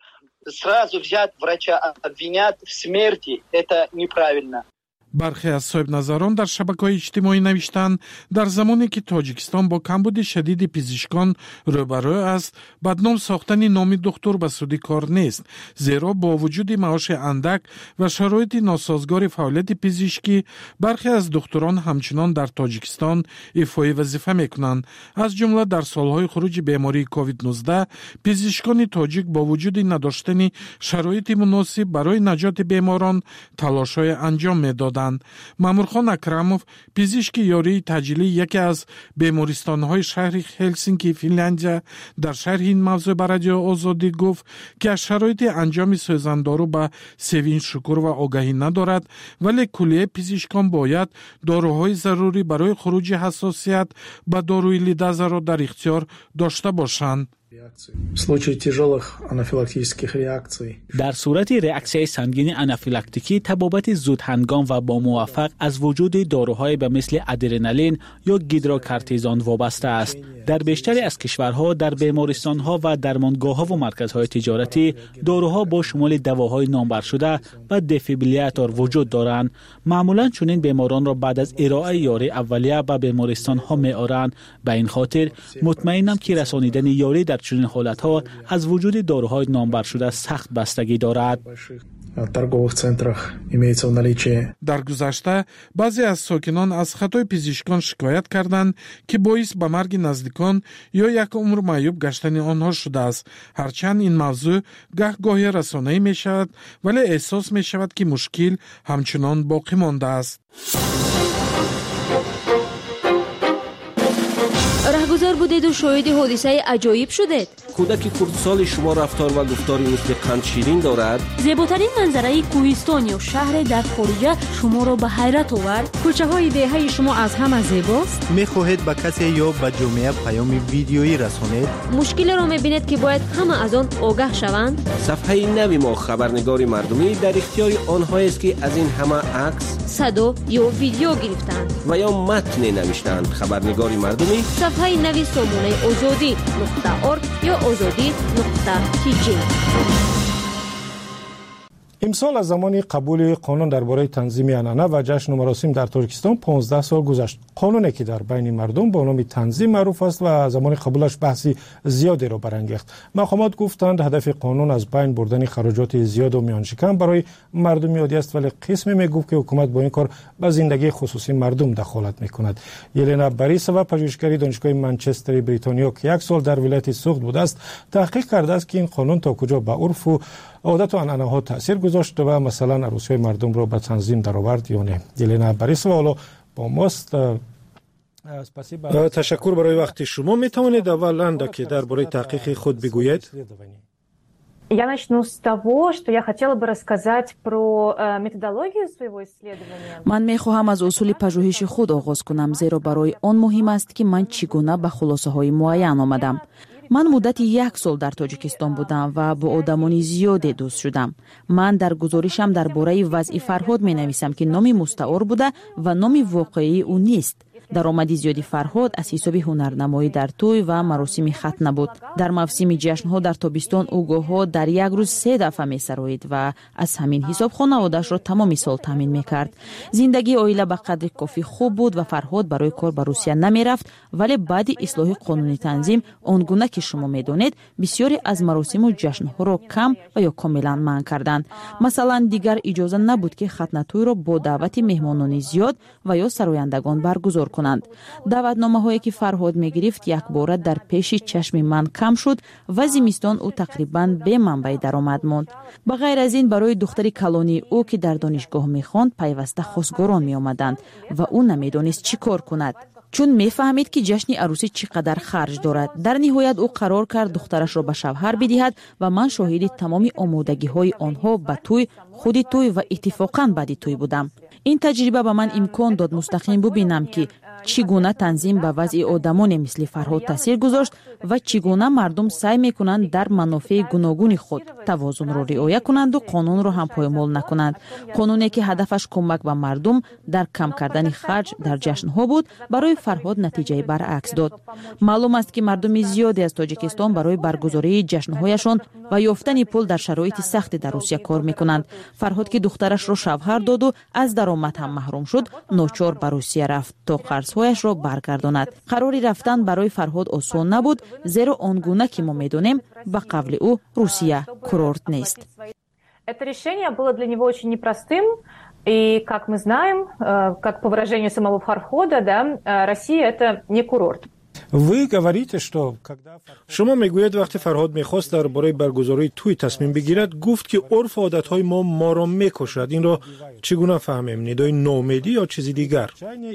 Сразу взять врача обвинят в смерти, это неправильно. бархе аз соҳибназарон дар шабакаҳои иҷтимоӣ навиштанд, дар замоне ки Тоҷикистон бо камбуди шадиди пизишкон рӯбарӯ аст, бадном сохтани номи духтур ба суди кор нест, зеро бо вуҷуди маоши андак ва шароити носозгори фаъолияти пизишкӣ, бархе аз духтурон ҳамчунон дар Тоҷикистон ифои вазифа мекунанд. аз ҷумла дар солҳои хуруҷи бемории ковид нуздаҳ, пизишкони тоҷик бо вуҷуди надоштани шароити муносиб барои наҷоти беморон талошҳое анҷом медоданд. Мамурхон Акрамов, пизишки ёрии таъҷилии яке аз бемористонҳои шаҳри Ҳелсинки, Финляндия, дар шарҳи ин мавзӯъ ба Радиои Озодӣ гуфт, ки аз шароити анҷоми сӯзандору ба Севинч Шукурова огаҳӣ надорад, вале куллияи пизишкон бояд доруҳои зарурӣ барои хуруҷи ҳассосият ба доруи Лидазаро дар ихтиёр дошта бошанд. В случае тяжелых анафилактических реакций. Дар сурати реаксияи сангини анафилактикӣ, табобати зудҳангом ва бомуваффақ аз вуҷуди доруҳое ба мисли адреналин ё гидрокортизон вобаста аст. Дар бештари аз кишварҳо, дар бемористонҳо ва дармонгоҳҳо марказҳои тиҷоратӣ доруҳо бо шумоли давоҳои номбаршуда ва дефибриллятор вуҷуд доранд. маъмулан чунин беморонро баъд аз ироаи ёрии аввалия ба бемористонҳо меоранд. Ба ин хотир мутмаинам, ки расонидани ёрӣ дар чунин ҳолатҳо аз вуҷуди доруҳои номбаршуда сахт бастагӣ дорад. торговых центрах имеется в наличии. Дар гузашта баъзе аз сокинон аз хатои пизишкон шикоят карданд, ки боис ба марги наздикон ё як умр маъюб гаштани онҳо шудааст. ҳарчанд ин мавзӯъ гаҳ-гоҳе расонаӣ мешавад, вале эҳсос мешавад, ки мушкил ҳамчунон боқӣ мондааст. رهگذر بودید و شاهد حادثه عجایب شدید. کودک خردسال شما رفتار و گفتاری مثل قند شیرین دارد. زیباترین منظره کوهستان یا شهر در خارج شما را به حیرت آورد. کوچه های دهه شما از همه زیباست. میخواهید به کسی یا به جامعه پیام ویدیویی رسانید؟ مشکل را میبینید که باید همه از آن آگاه شوند. صفحه نوی ما خبرنگار مردمی در اختیار آنهایی است که از این همه عکس، صدا یا ویدیو گرفتند و یا متن نوشتند. خبرنگار مردمی صفحه نوی سامانه آزادی نقطه ارگ یا آزادی نقطه تی جی. امسال از زمان قبول قانون درباره تنظیم عنعنه و جشن و مراسم در ترکستان پانزده سال گذشت. قانونی که در بین مردم با نام تنظیم معروف است و زمان قبولش بحثی زیادی را برانگیخت. مقامات گفتند هدف قانون از بین بردن خراجات زیاد و میان شکم برای مردم یادی است، ولی قسمی میگفت که حکومت با این کار به زندگی خصوصی مردم دخالت میکند. یلنا باریسووا، پژوهشگر دانشگاه منچستر بریتانیا که یک سال در ولایت سوخت بوده است، تحقیق کرده است که این قانون تا کجا به عرف و عادت و عنعنه ها تاثیر گذاشت و مثلا عروسی مردم را به تنظیم درآورد یا نه. یلنا باریسووا حالا با ماست. تشکر برای وقت شما. می توانید اول که درباره تحقیق خود بگویید؟ Я начну с того, что я хотела бы рассказать про методологию своего исследования. من می‌خواهم از اصول پژوهش خود آغاز کنم، زیرا برای آن مهم است که من چگونه به خلاصه‌های معین آمدم. من مدت یک سال در تاجیکستان بودم و با آدمان زیادی دوست شدم. من در گزارشم درباره وضع فرهاد می‌نویسم که نام مستعار بوده و نام واقعی او نیست. درآمد زیادی فرهاد از حساب هنرنمایی در توی و مراسم ختنه بود. در موسم جشن‌ها در تابستان او گاه‌ها در یک روز سه دفعه می‌سرایید و از همین حساب خانواده‌اش را تمام سال تامین می‌کرد. زندگی عائله به قدر کافی خوب بود و فرهاد برای کار به روسیه نمی‌رفت، ولی بعد اصلاح قانون تنظیم آنگونه که شما می‌دانید بسیاری از مراسم و جشن‌ها را کم و یا کاملا منع کردند. مثلا دیگر اجازه نبود که ختنه توی را با دعوت مهمانان زیاد و یا سرایندگان برگزار کنند. دعوتنامه‌هایی که فرهاد می‌گرفت یک بار در پیش چشم من کم شد و زمستان او تقریباً به منبع درآمد ماند. به غیر از این برای دختر کلانی او که در دانشگاه می‌خواند پیوسته خواستگاران می‌آمدند و او نمی‌دانست چی کار کند، چون می‌فهمید که جشن عروسی چقدر خرج دارد. در نهایت او قرار کرد دخترش را به شوهر بدهد و من شاهد تمام آمادگی‌های آنها به توی، خود توی و اتفاقاً بعد توی بودم. این تجربه به من امکان داد مستقیم ببینم که چگونه تنظیم به وضع آدمان مثل فرهاد تاثیر گذاشت و چگونه مردم سعی میکنند در منافع گوناگون خود توازن را رعایت کنند و قانون را هم پایمال نکنند. قانونی که هدفش کمک به مردم در کم کردن خرج در جشن‌ها بود، برای فرهاد نتیجه برعکس داد. معلوم است که مردم زیادی از تاجیکستان برای برگزاری جشن‌هایشان و یافتن پول در شرایط سخت در روسیه کار میکنند. فرهاد که دخترش را شوهر داد و از درآمد هم محروم شد، ناچار به روسیه رفت تا قرض‌هایش را برگرداند. قراری رفتن برای فرهاد آسان نبود، زیرا آنگونه که ما می‌دانیم به قول او روسیه کورورت نیست. Это решение было для него очень непростым, и как мы знаем, как по выражению самого Фархода, да, Россия это не курорт. وی گوارید اشتو شما میگوید وقتی فرهاد میخواست درباره برگزاری توی تصمیم بگیرد، گفت که عرف عادتهای ما ما را میکشد. این را چگونه فهمیم؟ ندای نومیدی یا چیزی دیگر؟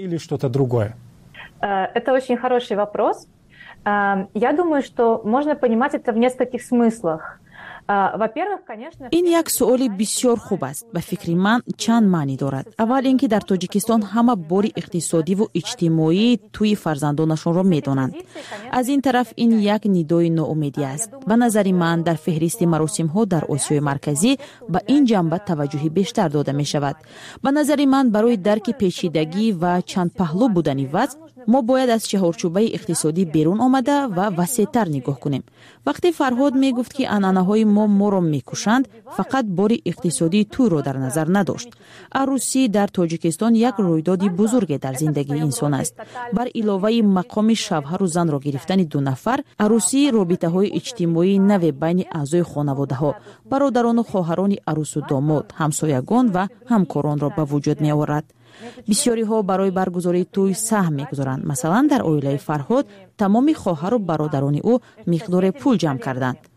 Это очень хороший вопрос. Я думаю, что можно понимать это в нескольких смыслах. این یک سؤال بسیار خوب است. به فکر من چند معنی دارد. اول اینکه در تاجیکستان همه بار اقتصادی و اجتماعی توی فرزندانشان را میدانند. از این طرف این یک ندای ناامیدی است. به نظر من در فهرست مراسم ها در آسیای مرکزی به این جنبه توجه بیشتر داده می شود. به نظر من برای درک پیچیدگی و چند پهلو بودن وضع، ما باید از چهارچوبه اقتصادی بیرون آمده و وسیع‌تر نگاه کنیم. وقتی فرهاد می گفت که عنعنه‌های ما ما را میکشند، فقط بار اقتصادی تو را در نظر نداشت. عروسی در تاجیکستان یک رویدادی بزرگ در زندگی انسان است. بر علاوه مقام شوهر و زن را گرفتن دو نفر، عروسی رابطه‌های اجتماعی نو بین اعضای خانواده‌ها، برادران و خواهران عروس و داماد، همسایگان و همکاران را به وجود می آورد. بسیاری ها برای برگزاری توی سهم می‌گذارند. مثلا در عائله فرهاد تمام خواهر و برادران او مقدار پول جمع کردند.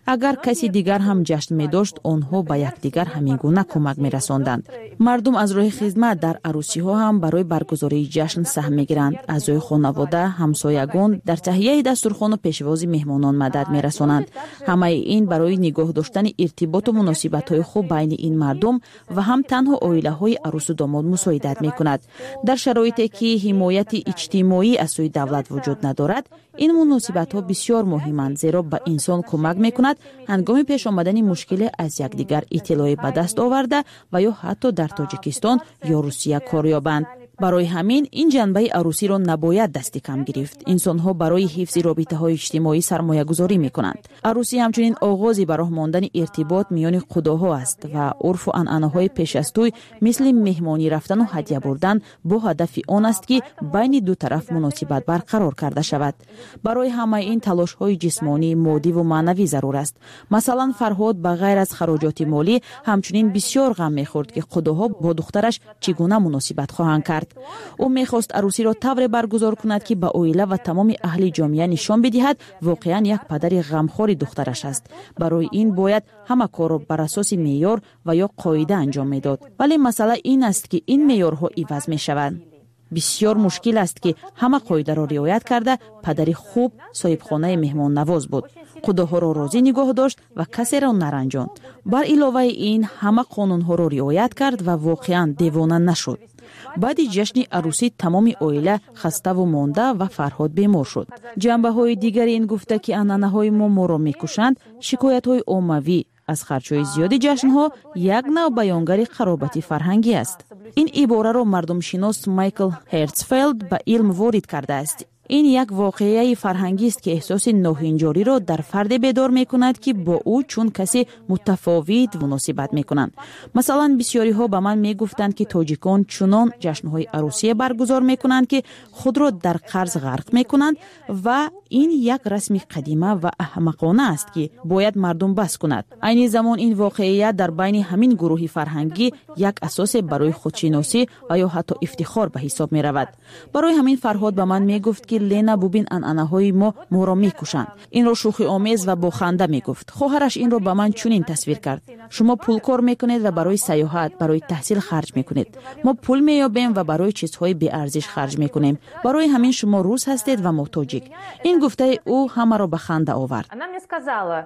агар каси дигар ҳам ҷашн медошт онҳо ба якдигар ҳамин гуна кӯмак мерасонданд. мардум аз роҳи хизмат дар арӯсиҳо ҳам барои баргузории ҷашн саҳм мегиранд. аъзои хонавода, ҳамсоягон дар таҳияи дастурхону пешвози меҳмонон мадад мерасонанд. ҳамаи ин барои нигоҳ доштани иртиботу муносибатҳои хуб байни ин мардум ва ҳам танҳо оилаҳои арӯсу домод мусоидат мекунад. дар шароите ки ҳимояти иҷтимоӣ аз сӯи давлат вуҷуд надорад, ин муносибатҳо бисёр муҳиманд, зеро ба инсон кӯмак мекунад ҳангоми пеш омадани мушкиле аз якдигар иттилоӣ ба даст оварда ва ё ҳатто дар Тоҷикистон ё Русия кор ёбанд. барои ҳамин ин ҷанбаи арӯсиро набояд дасти кам гирифт. инсонҳо барои ҳифзи робитаҳои иҷтимоӣ сармоягузорӣ мекунанд. арӯсӣ ҳамчунин оғози ба роҳ мондани иртибот миёни худоҳо аст ва урфу анъанаҳои пеш аз тӯй мисли меҳмонӣ рафтану ҳадя бурдан бо ҳадафи он аст ки байни ду тараф муносибат барқарор карда шавад. барои ҳамаи ин талошҳои ҷисмонӣ, моддиву маънавӣ зарур аст. масалан, Фарҳод ба ғайр аз хароҷоти молӣ ҳамчунин бисёр ғам мехӯрд ки худоҳо бо духтараш чӣ гуна муносибат хоҳанд кард. ӯ мехост арӯсиро тавре баргузор кунад ки ба оила ва тамоми аҳли ҷомеа нишон бидиҳад воқеан як падари ғамхори духтараш аст. барои ин бояд ҳама корро бар асоси меъёр ва ё қоида анҷом медод. вале масъала ин аст ки ин меъёрҳо иваз мешаванд. бисёр мушкил аст ки ҳама қоидаро риоят карда падари хуб соҳибхонаи меҳмоннавоз буд. худоҳоро розӣ нигоҳ дошт ва касеро наранҷонд. бар иловаи ин ҳама қонунҳоро риоят кард ва воқеан девона нашуд. баъди ҷашни арӯсӣ тамоми оила хаставу монда ва Фарҳод бемор шуд. ҷанбаҳои дигари ин гуфта ки анъанаҳои мо моро мекушанд, шикоятҳои оммавӣ аз харчҳои зиёди ҷашнҳо як навъ баёнгари қаробати фарҳангӣ аст. ин ибораро мардумшинос Майкл Херцфелд ба илм ворид кардааст. ин як воқеаи фарҳангист ки эҳсоси ноҳинҷориро дар фарде бедор мекунад ки бо ӯ чун каси мутафовит муносибат мекунанд. масалан, бисёриҳо ба ман мегуфтанд ки тоҷикон чунон ҷашнҳои арӯсие баргузор мекунанд ки худро дар қарз ғарқ мекунанд ва ин як расми қадима ва аҳмақона аст ки бояд мардум бас кунад. айни замон ин воқеия дар байни ҳамин гурӯҳи фарҳангӣ як асосе барои худшиносӣ ва ё ҳатто ифтихор ба ҳисоб меравад. барои ҳамин Фарҳод ба ман мегуфт ки Лена, бубин анъанаҳои мо моро мекушанд. инро шӯхиомез ва бо ханда мегуфт. хоҳараш инро ба ман чунин тасвир кард: шумо пулкор мекунед ва барои саёҳат, барои таҳсил харҷ мекунед. мо пул меёбем ва барои чизҳои беарзиш харҷ мекунем. барои ҳамин шумо рус ҳастед ва мо тоҷик. ин гуфтаи ӯ ҳамаро ба ханда овард. Она мне сказала,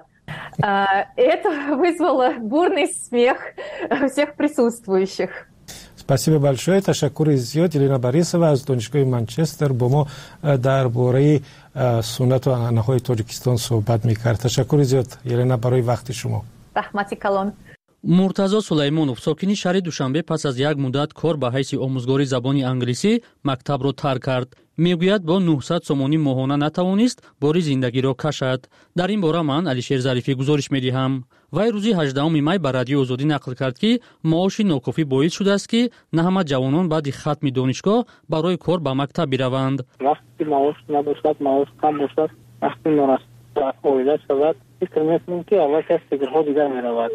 это вызвало бурный смех всех присутствующих. спасибо большое. Ташаккури зиёд. Елена Борисова аз донишгоҳи Манчестер бо мо дар бораи суннату анъанаҳои Тоҷикистон суҳбат мекард. Ташаккури зиёд, Елена, барои вақти шумо. Рахмати калон. муртазо Сулаймонов, сокини шаҳри Душанбе, пас аз як муддат кор ба ҳайси омӯзгори забони англисӣ мактабро тарк кард. мегӯяд бо нӯҳсад сомонӣ моҳона натавонист бори зиндагиро кашад. дар ин бора ман Алишер Зарифӣ гузориш медиҳам. вай рӯзи ҳаждаҳуми май ба Радиои Озодӣ нақл кард ки маоши нокофӣ боис шудааст ки на ҳама ҷавонон баъди хатми донишгоҳ барои кор ба мактаб бираванд. вақти маош набошад, маош кам бошад, вақти норасто оила шавад, фикр мекунем ки аввалчаш фикрҳо дигар меравад.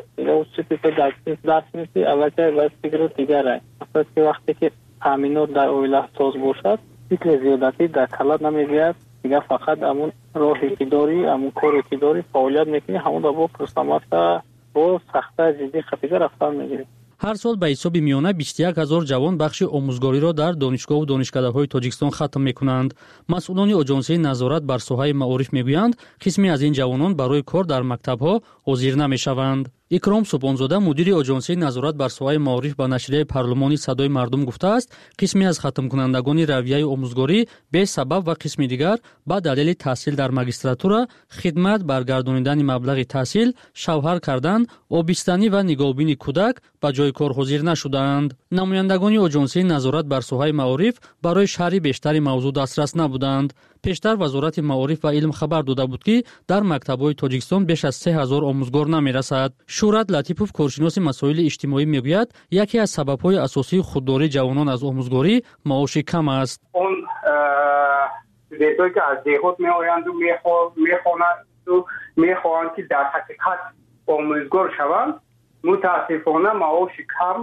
дарс меси аввалчаш баъд фикрҳо дигаре. масалан ки вақте ки таъминот дар оила соз бошад, фикри зиёдатӣ дар калад намегӯяд. дигар фақат амун роҳе ки дорӣ, амун коре ки дорӣ, фаъолият мекунӣ, ҳамонро бо пурсамаста бо сахта ҷиддӣ хатига рафтар мегирӣ. ҳар сол ба ҳисоби миёна бисту як ҳазор ҷавон бахши омӯзгориро дар донишгоҳу донишкадаҳои Тоҷикистон хатм мекунанд. масъулони оҷонсияи назорат бар соҳаи маориф мегӯянд, қисме аз ин ҷавонон барои кор дар мактабҳо ҳозир намешаванд. икром Субҳонзода, мудири оҷонсияи назорат бар соҳаи маориф ба нашрияи парлумони Садои мардум гуфтааст, қисме аз хатмкунандагони равияи омӯзгорӣ бесабаб ва қисми дигар ба далели таҳсил дар магистратура, хидмат, баргардонидани маблағи таҳсил, шавҳар кардан, обистанӣ ва нигоҳубини кӯдак ба ҷои кор ҳозир нашудаанд. намояндагони оҷонсияи назорат бар соҳаи маориф барои шарҳи бештари мавзӯъ дастрас набуданд. пештар вазорати маориф ва илм хабар дода буд ки дар мактабҳои Тоҷикистон беш аз се ҳазор омӯзгор намерасад. Шӯрат Латипов, коршиноси масоили иҷтимоӣ, мегӯяд, яке аз сабабҳои асосии худдории ҷавонон аз омӯзгорӣ маоши кам аст. он студентҳое ки аз деҳот меоянду мехонанду мехоҳанд ки дар ҳақиқат омӯзгор шаванд, мутаассифона маоши кам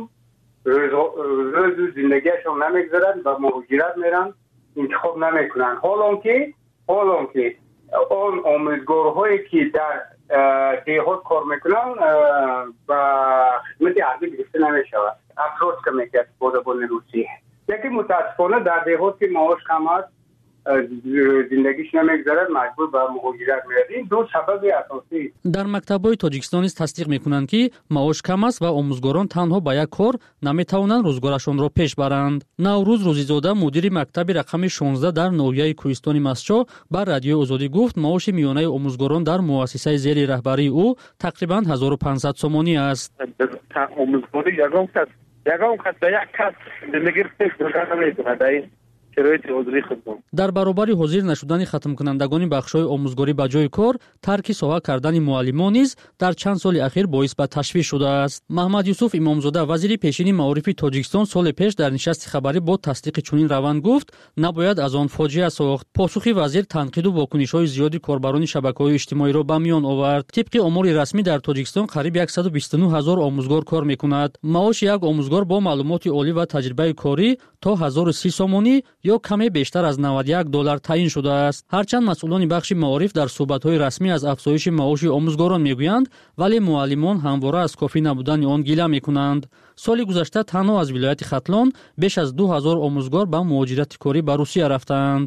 рӯзу зиндагиашон намегзаранд ва муҳоҷират меранд, интихоб намекунанд. ҳолон ки ҳолон ки он омӯзгорҳое ки дар دیهات کار میکنن و خدمت ارزی گرفته نمیشود. اپروچ که میکرد با زبان روسی. یکی متاسفانه در دیهات که معاش کم است زندگیش نمیگذرد مجبور به مهاجرت میاد. این دو سبب اساسی. در مکتب‌های تاجیکستان نیز تصدیق میکنند که معاش کم است و آموزگاران تنها با یک کار نمیتوانند روزگارشان را پیش برند. نوروز روزیزاده مدیر مکتب رقم شانزده در ناحیه کوهستان مسچو بر رادیوی آزادی گفت معاش میانه آموزگاران در مؤسسه زیر رهبری او تقریبا هزار و پانصد سومانی است. آموزگاری یگام کس یگام کس به یک کس زندگی پیش بردن نمیتونه. در برابر حاضر نشدن ختم کنندگان بخش‌های آموزگاری به جای کار، ترک ساحه کردن معلمان نیز در چند سال اخیر باعث به تشویش شده است. محمد یوسف امامزاده وزیر پیشین معارف تاجیکستان سال پیش در نشست خبری با تصدیق چنین روند گفت نباید از آن فاجعه ساخت. پاسخ وزیر تنقید و واکنش‌های زیادی کاربران شبکه‌های اجتماعی را به میان آورد. طبق آمار رسمی در تاجیکستان قریب صد و بیست و نه هزار آموزگار کار می‌کند. معاش یک آموزگار با معلومات عالی و تجربه کاری تا هزار و سی سومانی یا کمی بیشتر از نود و یک دلار تعیین شده است. هرچند مسئولان بخش معارف در صحبت‌های رسمی از افزایش معاش آموزگاران میگویند، ولی معلمان همواره از کافی نبودن آن گله میکنند. سال گذشته تنها از ولایت ختلان بیش از دو هزار آموزگار به مهاجرت کاری به روسیه رفتند.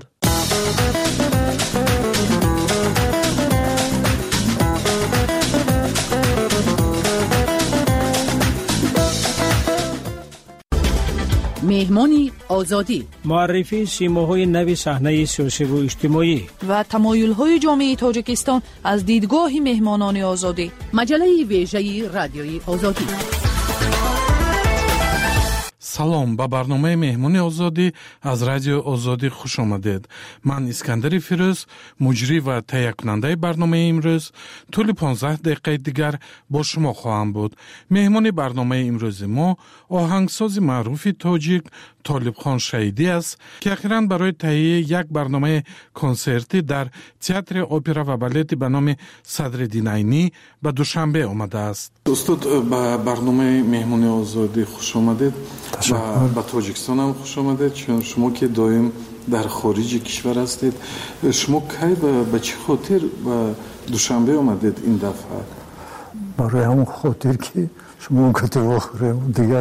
مهمانی آزادی، معرفی سیماهای نو صحنه سیاسی و اجتماعی و تمایل‌های جامعه تاجیکستان از دیدگاه مهمانان آزادی. مجله ویژه رادیوی آزادی. салом ба барномаи меҳмони озодӣ аз радиои озодӣ хуш омадед. ман искандари фирӯз муҷрӣ ва таҳиякунандаи барномаи имрӯз тӯли понздаҳ дақиқаи дигар бо шумо хоҳам буд. меҳмони барномаи имрӯзи мо оҳангсози маъруфи тоҷик толибхон шаҳидӣ аст ки ахиран барои таҳияи як барномаи консертӣ дар театри опера ва балети ба номи Садриддин Айнӣ ба Душанбе омадааст. устод ба барномаи меҳмони озодӣ хуш омадед. ба тоҷикистон ҳам хуш омадед, чун шумо ки доим дар хориҷи кишвар ҳастед. шумо кай ва ба чӣ хотир ба Душанбе омадед ин дафъа? барои ҳамон хотир ки шумо гуфтед вохӯре дигар.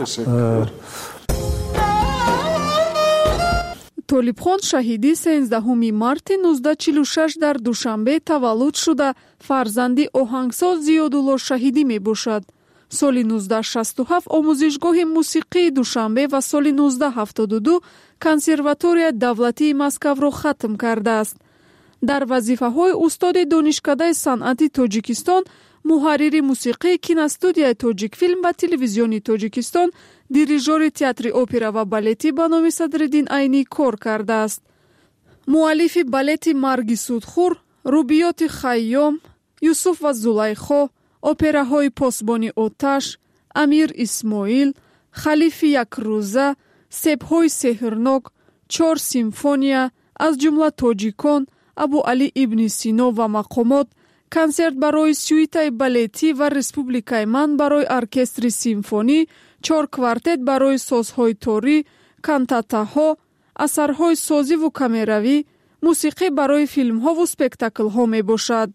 толибхон шаҳидӣ сенздаҳуми марти нуздаҳ чилу шаш дар Душанбе таваллуд шуда фарзанди оҳангсоз Зиёдулло Шаҳидӣ мебошад. соли нуздаҳ шасту ҳафт омӯзишгоҳи мусиқии Душанбе ва соли нуздаҳ ҳафтоду ду консерваторияи давлатии Москавро хатм кардааст. дар вазифаҳои устоди донишкадаи санъати Тоҷикистон, муҳаррири мусиқии киностудияи Тоҷикфилм ва телевизиони Тоҷикистон, дирижёри театри опера ва балети ба номи Садриддин Айнӣ кор кардааст. муаллифи балети Марги Судхур, Рубиёти Хайём, Юсуф ва Зулайхо, операҳои Посбони оташ, Амир Исмоил, Халифи Якрӯза, Себҳои сеҳрнок, Чор симфония, аз ҷумла Тоҷикон, Абу Али ибни Сино ва мақомот, консерт барои сюитаи балетӣ ва Республикаи ман барои оркестри симфонӣ, чор квартет барои созҳои торӣ, кантатаҳо, асарҳои созиву камеравӣ, мусиқӣ барои филмҳову спектаклҳо мебошад.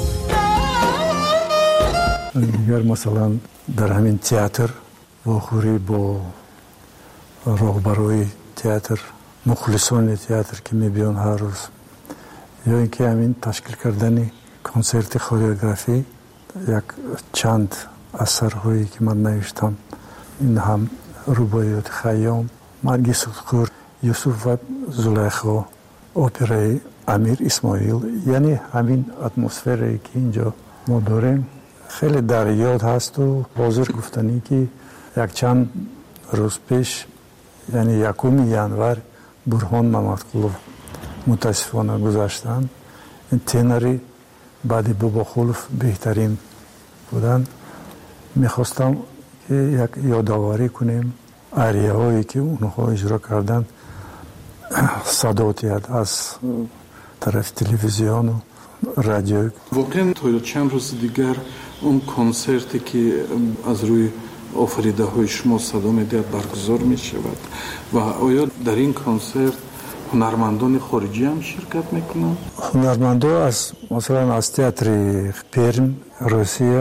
дигар масалан дар ҳамин театр вохӯрӣ бо роҳбарои театр, мухлисони театр ки мебиён ҳар рӯз, ё ин ки ҳамин ташкил кардани консерти хореографӣ, як чанд асарҳое ки ман навиштам, ин ҳам Рубоёти Хайём, Марги Судхур, Юсуф ва Зулайхо, операи Амир Исмоил, яъне ҳамин атмосферае ки инҷо мо дорем хеле дар ёд ҳасту ҳозир гуфтанӣ ки якчанд рӯз пеш, яъне якуми январ Бурҳон Мамадқулов мутаассифона гузаштанд. ин тенари баъди Бобохулов беҳтарин буданд. мехостам ки як ёдоварӣ кунем арияҳое ки онҳо иҷро карданд, садоти аз тарафи телевизиону радио. воқеан то чанд рӯзи дигар он консерте ки аз рӯи офаридаҳои шумо садо медиҳад баргузор мешавад ва оё дар ин консерт ҳунармандони хориҷӣ ҳам ширкат мекунанд? ҳунармандо аз масалан аз театри Перм, Русия,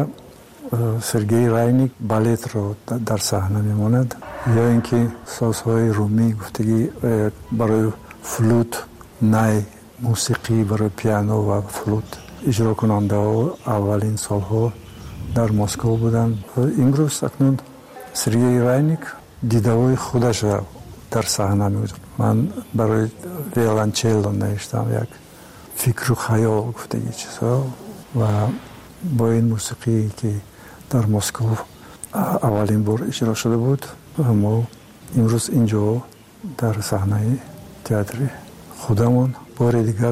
Сергей Райник балетро дар саҳна мемонад, ё ин ки созҳои румӣ гуфтагӣ барои флут, най, мусиқӣ барои пиано ва флут иҷрокунандаҳо аввалин солҳо дар Москва буданд. Имрӯз акнун Сергей Райник дидаҳои худашро дар саҳна мегузорад. Ман барои виолончелло навиштам як фикру хаёл гуфтагӣ чизҳо ва бо ин мусиқие ки дар Москва аввалин бор иҷро шуда буд, мо имрӯз инҷо дар саҳнаи театри худамон бори дигар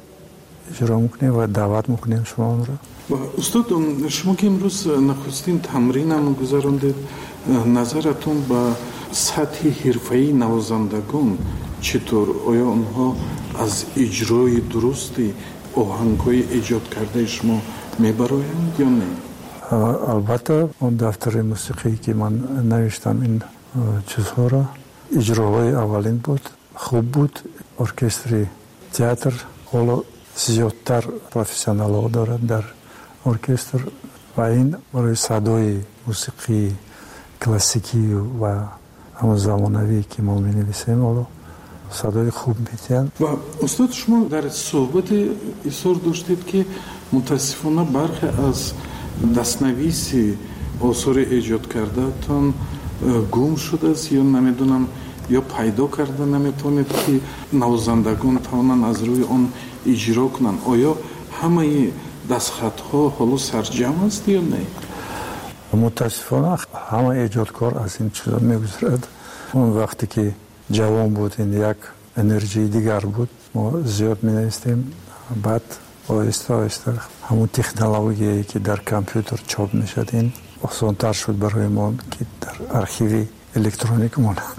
иҷро мекунем ва даъват мекунем шуморо. устод, шумо ки имрӯз нахустин тамринам гузарондед, назаратон ба сатҳи ҳирфаии навозандагон читор? оё онҳо аз иҷрои дурусти оҳангҳои эҷодкардаи шумо мебароянд ё не? албатта он дафтари мусиқие ки ман навиштам ин чизҳоро, иҷроҳои аввалин буд, хуб буд. Оркестри театр ҳоло зиёдтар профессионалҳо дорад дар оркестр ва ин барои садои мусиқии классикию ва ҳамон замонавӣ ки мо менависем ҳоло садои хуб метиҳад. ва устод, шумо дар суҳбате изҳор доштед ки мутаассифона бархе аз дастнависи осори эҷодкардаатон гум шудааст ё намедонам ё пайдо карда наметавонед ки навозандагон тавонанд аз рӯи он иҷро кунанд. оё ҳамаи дастхатҳо ҳоло сарҷам аст ё не? мутаассифона ҳама эҷодкор аз ин чизо мегузарад. он вақте ки ҷавон буд, ин як энержии дигар буд, мо зиёд менавистем. баъд оҳиста оҳиста ҳамун технологияе ки дар компютер чоп мешад, ин осонтар шуд барои мо ки дар архиви электроник монад.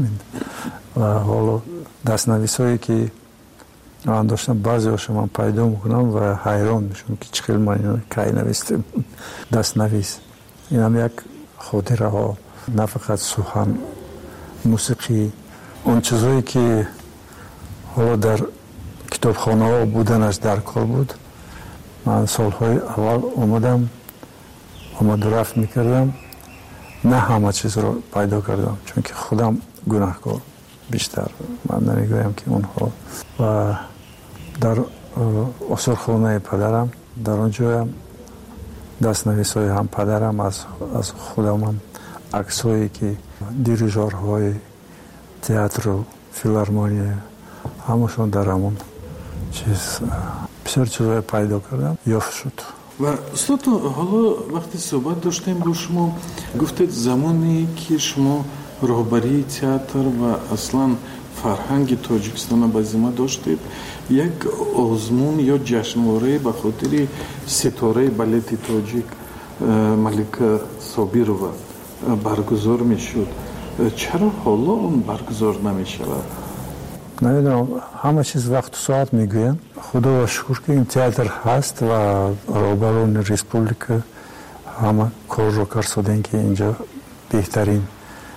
ва ҳоло дастнависое ки ман доштам, баъзеҳоша ман пайдо мекунам ва ҳайрон мешавам ки чӣ хел ман ино кай навистем дастнавис. инам як хотираҳо, на фақат сухан, мусиқӣ, он чизое ки ҳоло дар китобхонаҳо буданаш дар кор буд. ман солҳои аввал омадам омаду рафт мекардам, на ҳама чизро пайдо кардам, чунки худам гунаҳкор биштар, ман намегӯям ки онҳо. ва дар осорхонаи падарам, дар он ҷоям дастнависҳои ҳам падарам аз худамам аксҳое ки дирижёрҳои театру филармония ҳамашон дар ҳамон чиз бисёр чизҳое пайдо кардам, ёфт шуд. ва устод, ҳоло вақте суҳбат доштем бо шумо, гуфтед замоне ки шумо роҳбарии театр ва аслан фарҳанги Тоҷикистона ба зимма доштед, як озмун ё ҷашнворае ба хотири ситораи балети тоҷик Малика Собирова баргузор мешуд. чаро ҳоло он баргузор намешавад? намедонам, ҳама чиз вақту соат мегӯянд. худоро шукр ки ин театр ҳаст ва роҳбарони республика ҳама корро карсодем ки инҷо беҳтарин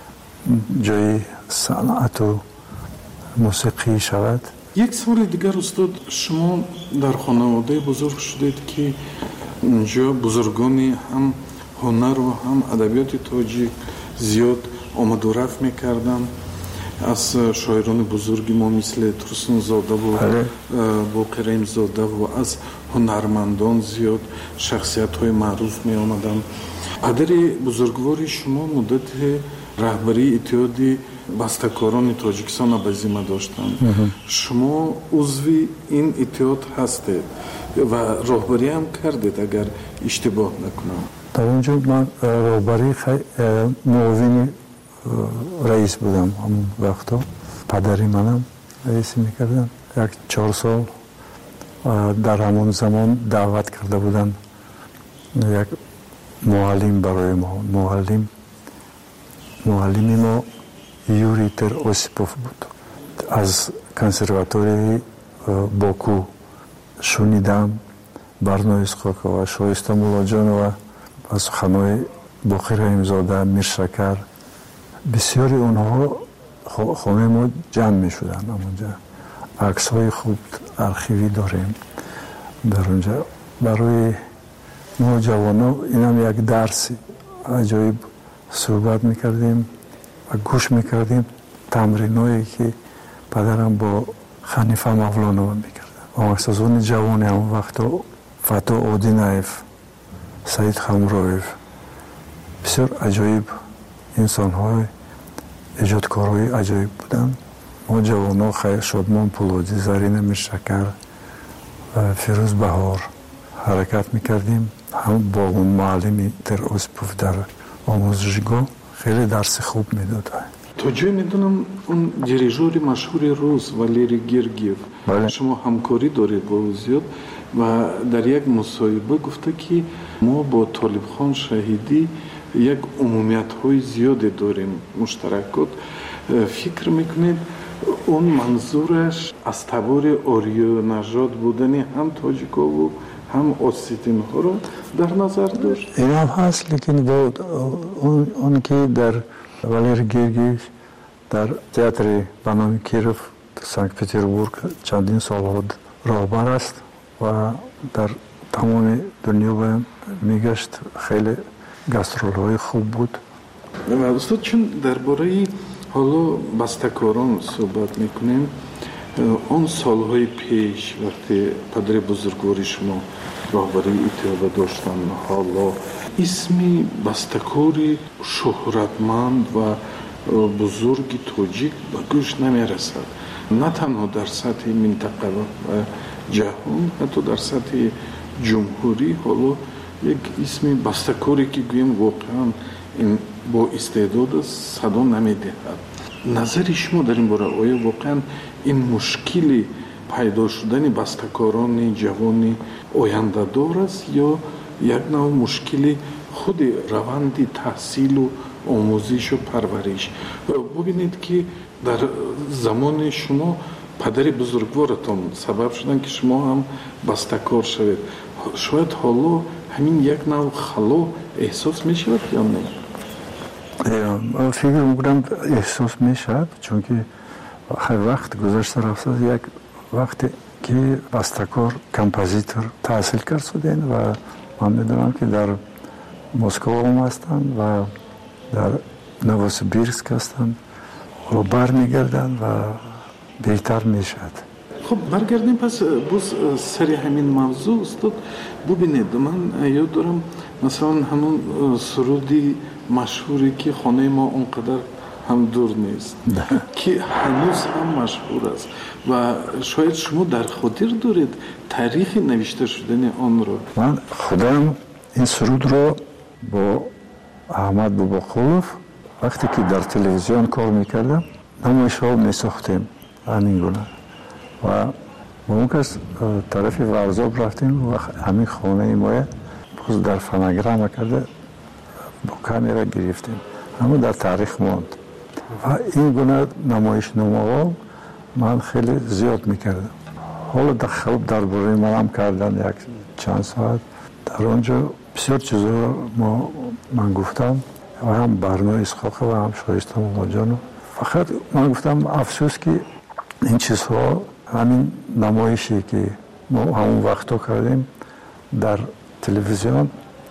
ҷои санъату мусиқӣ шавад. як саволи дигар устод, шумо дар хонаводаи бузург шудед ки инҷо бузургони ҳам ҳунару ҳам адабиёти тоҷик зиёд омаду рафт мекарданд. аз шоирони бузурги мо мисли Турсунзодаву Боқиремзодаву аз ҳунармандон зиёд шахсиятҳои маъруф меомаданд. падари бузургвори шумо муддати раҳбарии иттиҳоди бастакорони Тоҷикистон ба зимма доштанд. шумо узви ин иттиҳод ҳастед ва роҳбарӣ ҳам кардед, агар иштибоҳ накунам. дар он ҷо ман роҳбарии муовини раис будам. ҳамон вақто падари манам раисӣ мекардам. як чор сол дар ҳамон замон даъват карда буданд як муаллим барои мо. муаллим муаллими мо Юрий Тер Осипов буд. аз консерваторияи Боку шунидам Барно Исхоқова, Шоиста Муллоҷонова ва суханои Боқираимзода, Миршакар, бисёри онҳо хонаи мо ҷамъ мешуданд. ҳамонҷа عکس‌های خوب архивی داریم در اونجا. برای ما جوانان اینم یک درسی عجایب صحبت میکردیم و گوش میکردیم تمرینایی که پدرم با خنیفه مولانا میکردن. آهنگسازان جوان هم وقتا فتا اودینایف، سعید خمرویف، بسیار عجایب انسان‌های ایجادکارهای عجایب بودن. ما جوانان خیر شادمان پولادی، زرین میرشکر و فیروز بهار حرکت میکردیم. هم با اون معلمی در اسپوف در آموزشگاه خیلی درس خوب میداد. تا جای میدونم اون دیریژور مشهور روس والری گرگیف بله. شما همکاری دارید با او زیاد و در یک مصاحبه گفته که ما با طالب خان شهیدی یک عمومیت های زیادی داریم مشترکات. فکر میکنید اون منظورش از تبار آریو نژاد بودنی هم تاجیکا و هم اوسیتین ها رو در نظر داشت؟ این هم هست، لیکن با اون, اون که در والری گرگیف در تئاتر بنام کیروف سانت پتربورگ چندین سال راهبر است و در تمام دنیا میگشت. خیلی گاسترول های خوب بود. استاد چون درباره حالا بسته‌کاران صحبت میکنیم، اون سالهای پیش وقتی پدر بزرگوار شما راهبری ایتالیا داشتن، حالا اسمی بسته‌کاری شهرتمند و بزرگ تاجیک به گوش نمیرسد، نه تنها در سطح منطقه و جهان، حتی در سطح جمهوری. حالا یک اسمی بسته‌کاری که گویم واقعا این با استعداد صدا نمیدهد. نظر شما در این باره آیا واقعا این مشکلی پیدا شدن بسته‌کاران جوان آینده دار است یا یک نوع مشکلی خود روند تحصیل و آموزش و پرورش؟ ببینید که در زمان شما پدر بزرگوارتان سبب شدن که شما هم بسته‌کار شوید. شاید حالا همین یک نوع خلا احساس می شود یا نه؟ فکر میکنم احساس می شود، چون که خیلی وقت گذشته رفته، یک وقتی که بسته‌کار کمپوزیتور تحصیل کرد شدن و من میدونم که در مسکو هم هستن و در نووسیبیرسک هستن و برمیگردن و بهتر میشد. خب برگردیم پس باز سری همین موضوع استاد. ببینید من یاد دارم مثلا همون سرودی مشهوری که خانه ما اونقدر هم دور نیست که هنوز هم مشهور است و شاید شما در خاطر دارید تاریخ نوشته شدن آن رو. من خودم این سرود رو با احمد باباقولوف وقتی که در تلویزیون کار میکردم نمایش ها میساختیم همین گونه و با اون کس طرف ورزاب رفتیم و همین خانه ما باز در فناگرام کرده با کامیرا گرفتیم، اما در تاریخ ماند و این گونه نمایش نما من خیلی زیاد میکردم. حالا دخل در برای من هم کردن یک چند ساعت در اونجا بسیار چیزا ما من گفتم و هم برنامه اسحاق و هم شایسته ماجانو. فقط من گفتم افسوس که این چیزها همین نمایشی که ما همون وقتا کردیم در تلویزیون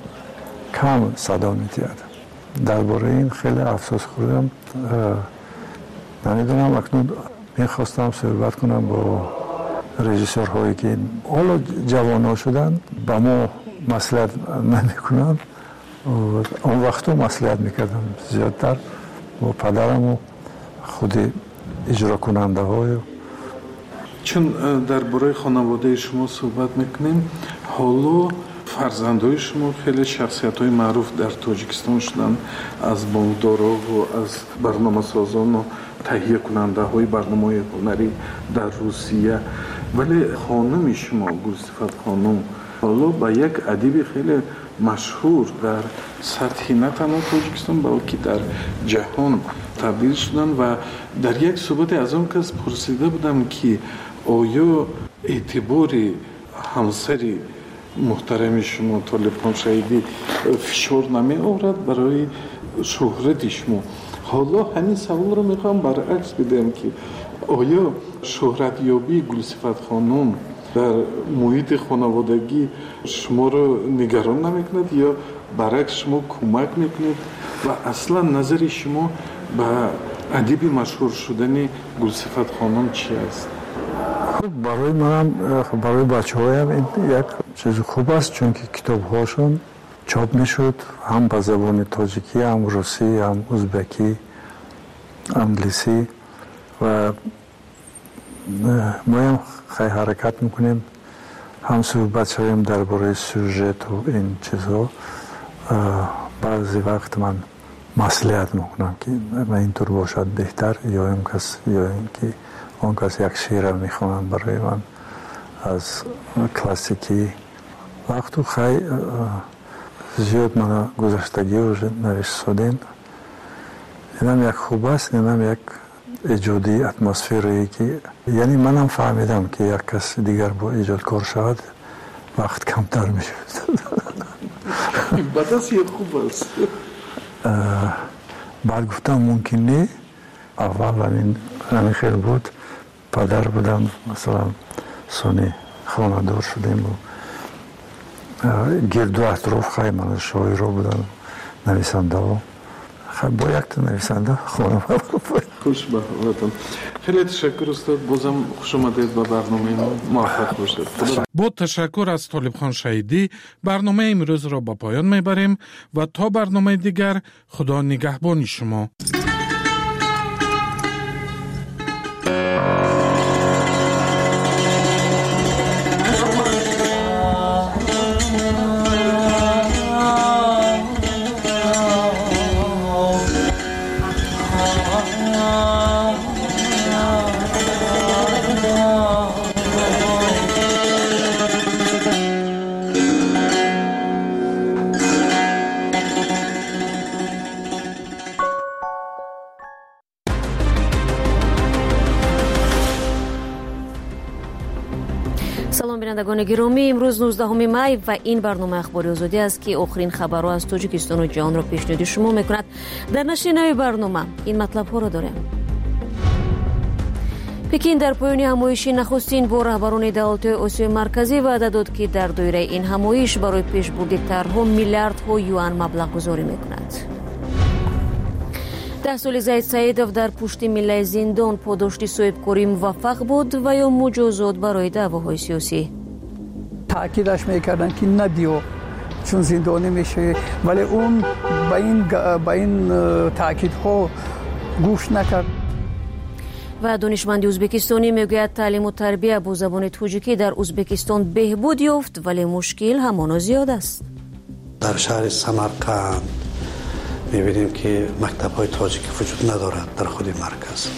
کم صدا می‌داد. درباره این خیلی افسوس خوردم. نمیدونم اکنون میخواستم صحبت کنم با رژیسورهایی که حالا جوان شدن با ما مصلحت نمیکنن. اون وقتا مصلحت میکردم زیادتر با پدرم و خود اجرا کننده های. چون درباره خانواده شما صحبت میکنیم، حالا فرزندای شما خیلی شخصیت های معروف در تاجیکستان شدن، از بانکدارا و از برنامه سازان و تهیه کننده های برنامه هنری در روسیه، ولی خانم شما گلصفت خانم حالا با یک ادیب خیلی مشهور در سطح نه تنها تاجیکستان بلکه در جهان تبدیل شدن و در یک صحبت از اون کس پرسیده بودم که آیا اعتبار همسری محترم شما طالب خان شهیدی فشار نمی آورد برای شهرت شما؟ حالا همین سوال رو میخوام برعکس بدم که آیا شهرتیابی گلصفت خانم در محیط خانوادگی شما رو نگران نمیکند یا برعکس شما کمک میکنید و اصلا نظر شما به ادیب مشهور شدن گلصفت خانم چی است؟ خب برای منم برای بچه‌هایم این یک چیز خوب است چون که کتاب‌هاشون چاپ میشد هم به زبان تاجیکی هم روسی هم ازبکی انگلیسی و ما هم خیلی حرکت میکنیم هم صحبت شویم درباره سوژت و این چیزها. بعضی وقت من مصلحت میکنم که اینطور باشد بهتر یا این کس یا اینکه اون کس یک شعر میخوانند برای من از کلاسیکی وقت خیلی زیاد من گذشتگی رو نوشتادین. این هم یک خوب است، این هم یک ایجادی اتمسفری که یعنی منم فهمیدم که یک کس دیگر با ایجاد کار شود وقت کمتر می شود. بعد از یک خوب است بعد گفتم ممکن نه اول همین همین خیلی بود پدر بودم مثلا سونی خانه دار شدیم و گرد و اطراف خیلی من شاعر رو بودم نویسنده ها با یک تا نویسنده خانم خوش به حالتون. خیلی تشکر استاد، بازم خوش آمدید به برنامه ما، موفق باشید. با تشکر از طالبخان شهیدی برنامه امروز را به پایان میبریم و تا برنامه دیگر خدا نگهبان شما. салом бинандагони гиромӣ, имрӯз нуздаҳуми май ва ин барнома ахбори озодӣ аст ки охирин хабарҳо аз тоҷикистону ҷаҳонро пешниҳоди шумо мекунад. дар нашри нави барнома ин матлабҳоро дорем. пекин дар поёни ҳамоиши нахустин бо раҳбарони давлатҳои осиёи марказӣ ваъда дод ки дар доираи ин ҳамоиш барои пешбурди тарҳҳо миллиардҳо юан маблағгузорӣ мекунад. ده سال زید سعیدов در پشت ملای زندان پاداشتی صاحبکاری موفق بود و یا مجازات برای دعواهای سیاسی. تاکیدش میکردن که نبیو چون زندانی میشه ولی اون با این با این تاکیدها گوش نکرد. و دانشمندی ازبکستانی میگوید تعلیم و تربیت با زبان توجیکی در ازبکستان بهبود یافت ولی مشکل همان زیاد است. در شهر سمرقند می‌بینیم که مکتب‌های تاجیکی وجود ندارد در خود مرکز.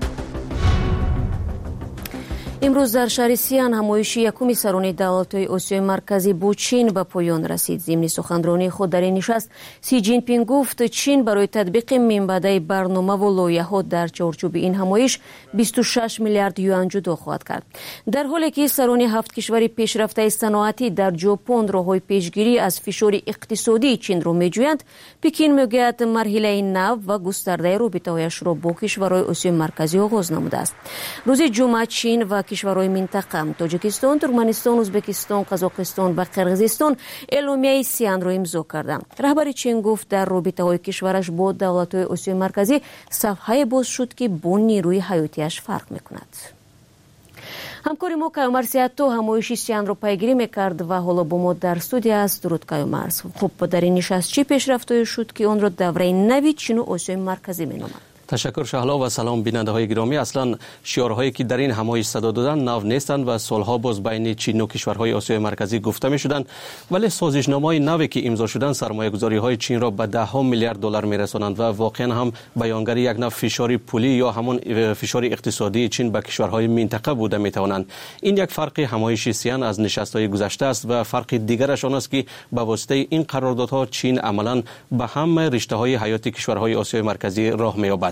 امروز در شهر سیان همایشی یکمی سران دولت‌های آسیای مرکزی با چین به پایان رسید. ضمن سخنرانی خود در این نشست سی جین پینگ گفت چین برای تطبیق منبع برنامه و لایحه‌ها در چارچوب این همایش بیست و شش میلیارد یوان جدا خواهد کرد. در حالی که سران هفت کشور پیشرفته صنعتی در ژاپن راههای پیشگیری از فشار اقتصادی چین را می‌جویند، پکین می‌گوید مرحله نو و گسترده رابطه‌هایش را با کشورهای آسیای مرکزی آغاز نموده است. روز جمعه چین و کشورهای منطقه تاجیکستان، ترکمنستان، ازبکستان، قزاقستان و قرقیزستان اعلامیه سیان را امضا کردند. رهبر چین گفت در رابطه‌های کشورش با دولت‌های آسیای مرکزی صفحه باز شد که با نیروی حیاتیش فرق می‌کند. همکاری ما کایومر سیاتو همایشی سیان را پیگیری می‌کرد و حالا با ما در استودیو است. درود کایومر. خب در این نشست چه پیشرفت‌هایی شد که آن را دوره نوی چین و آسیای مرکزی می‌نامند؟ تشکر شهلا و سلام بیننده های گرامی. اصلا شعارهایی که در این همایش صدا دادن نو نیستند و سالها باز بین چین و کشورهای آسیای مرکزی گفته می شدند، ولی سازشنامه‌های نوی که امضا شدن سرمایه‌گذاری های چین را به ده ها میلیارد دلار می رسانند و واقعا هم بیانگر یک نوع فشار پولی یا همون فشار اقتصادی چین به کشورهای منطقه بوده می توانند. این یک فرق همایش سیان از نشست‌های گذشته است و فرق دیگرش آن است که به واسطه این قراردادها چین عملاً به هم رشته‌های حیاتی کشورهای آسیای مرکزی راه می‌یابد.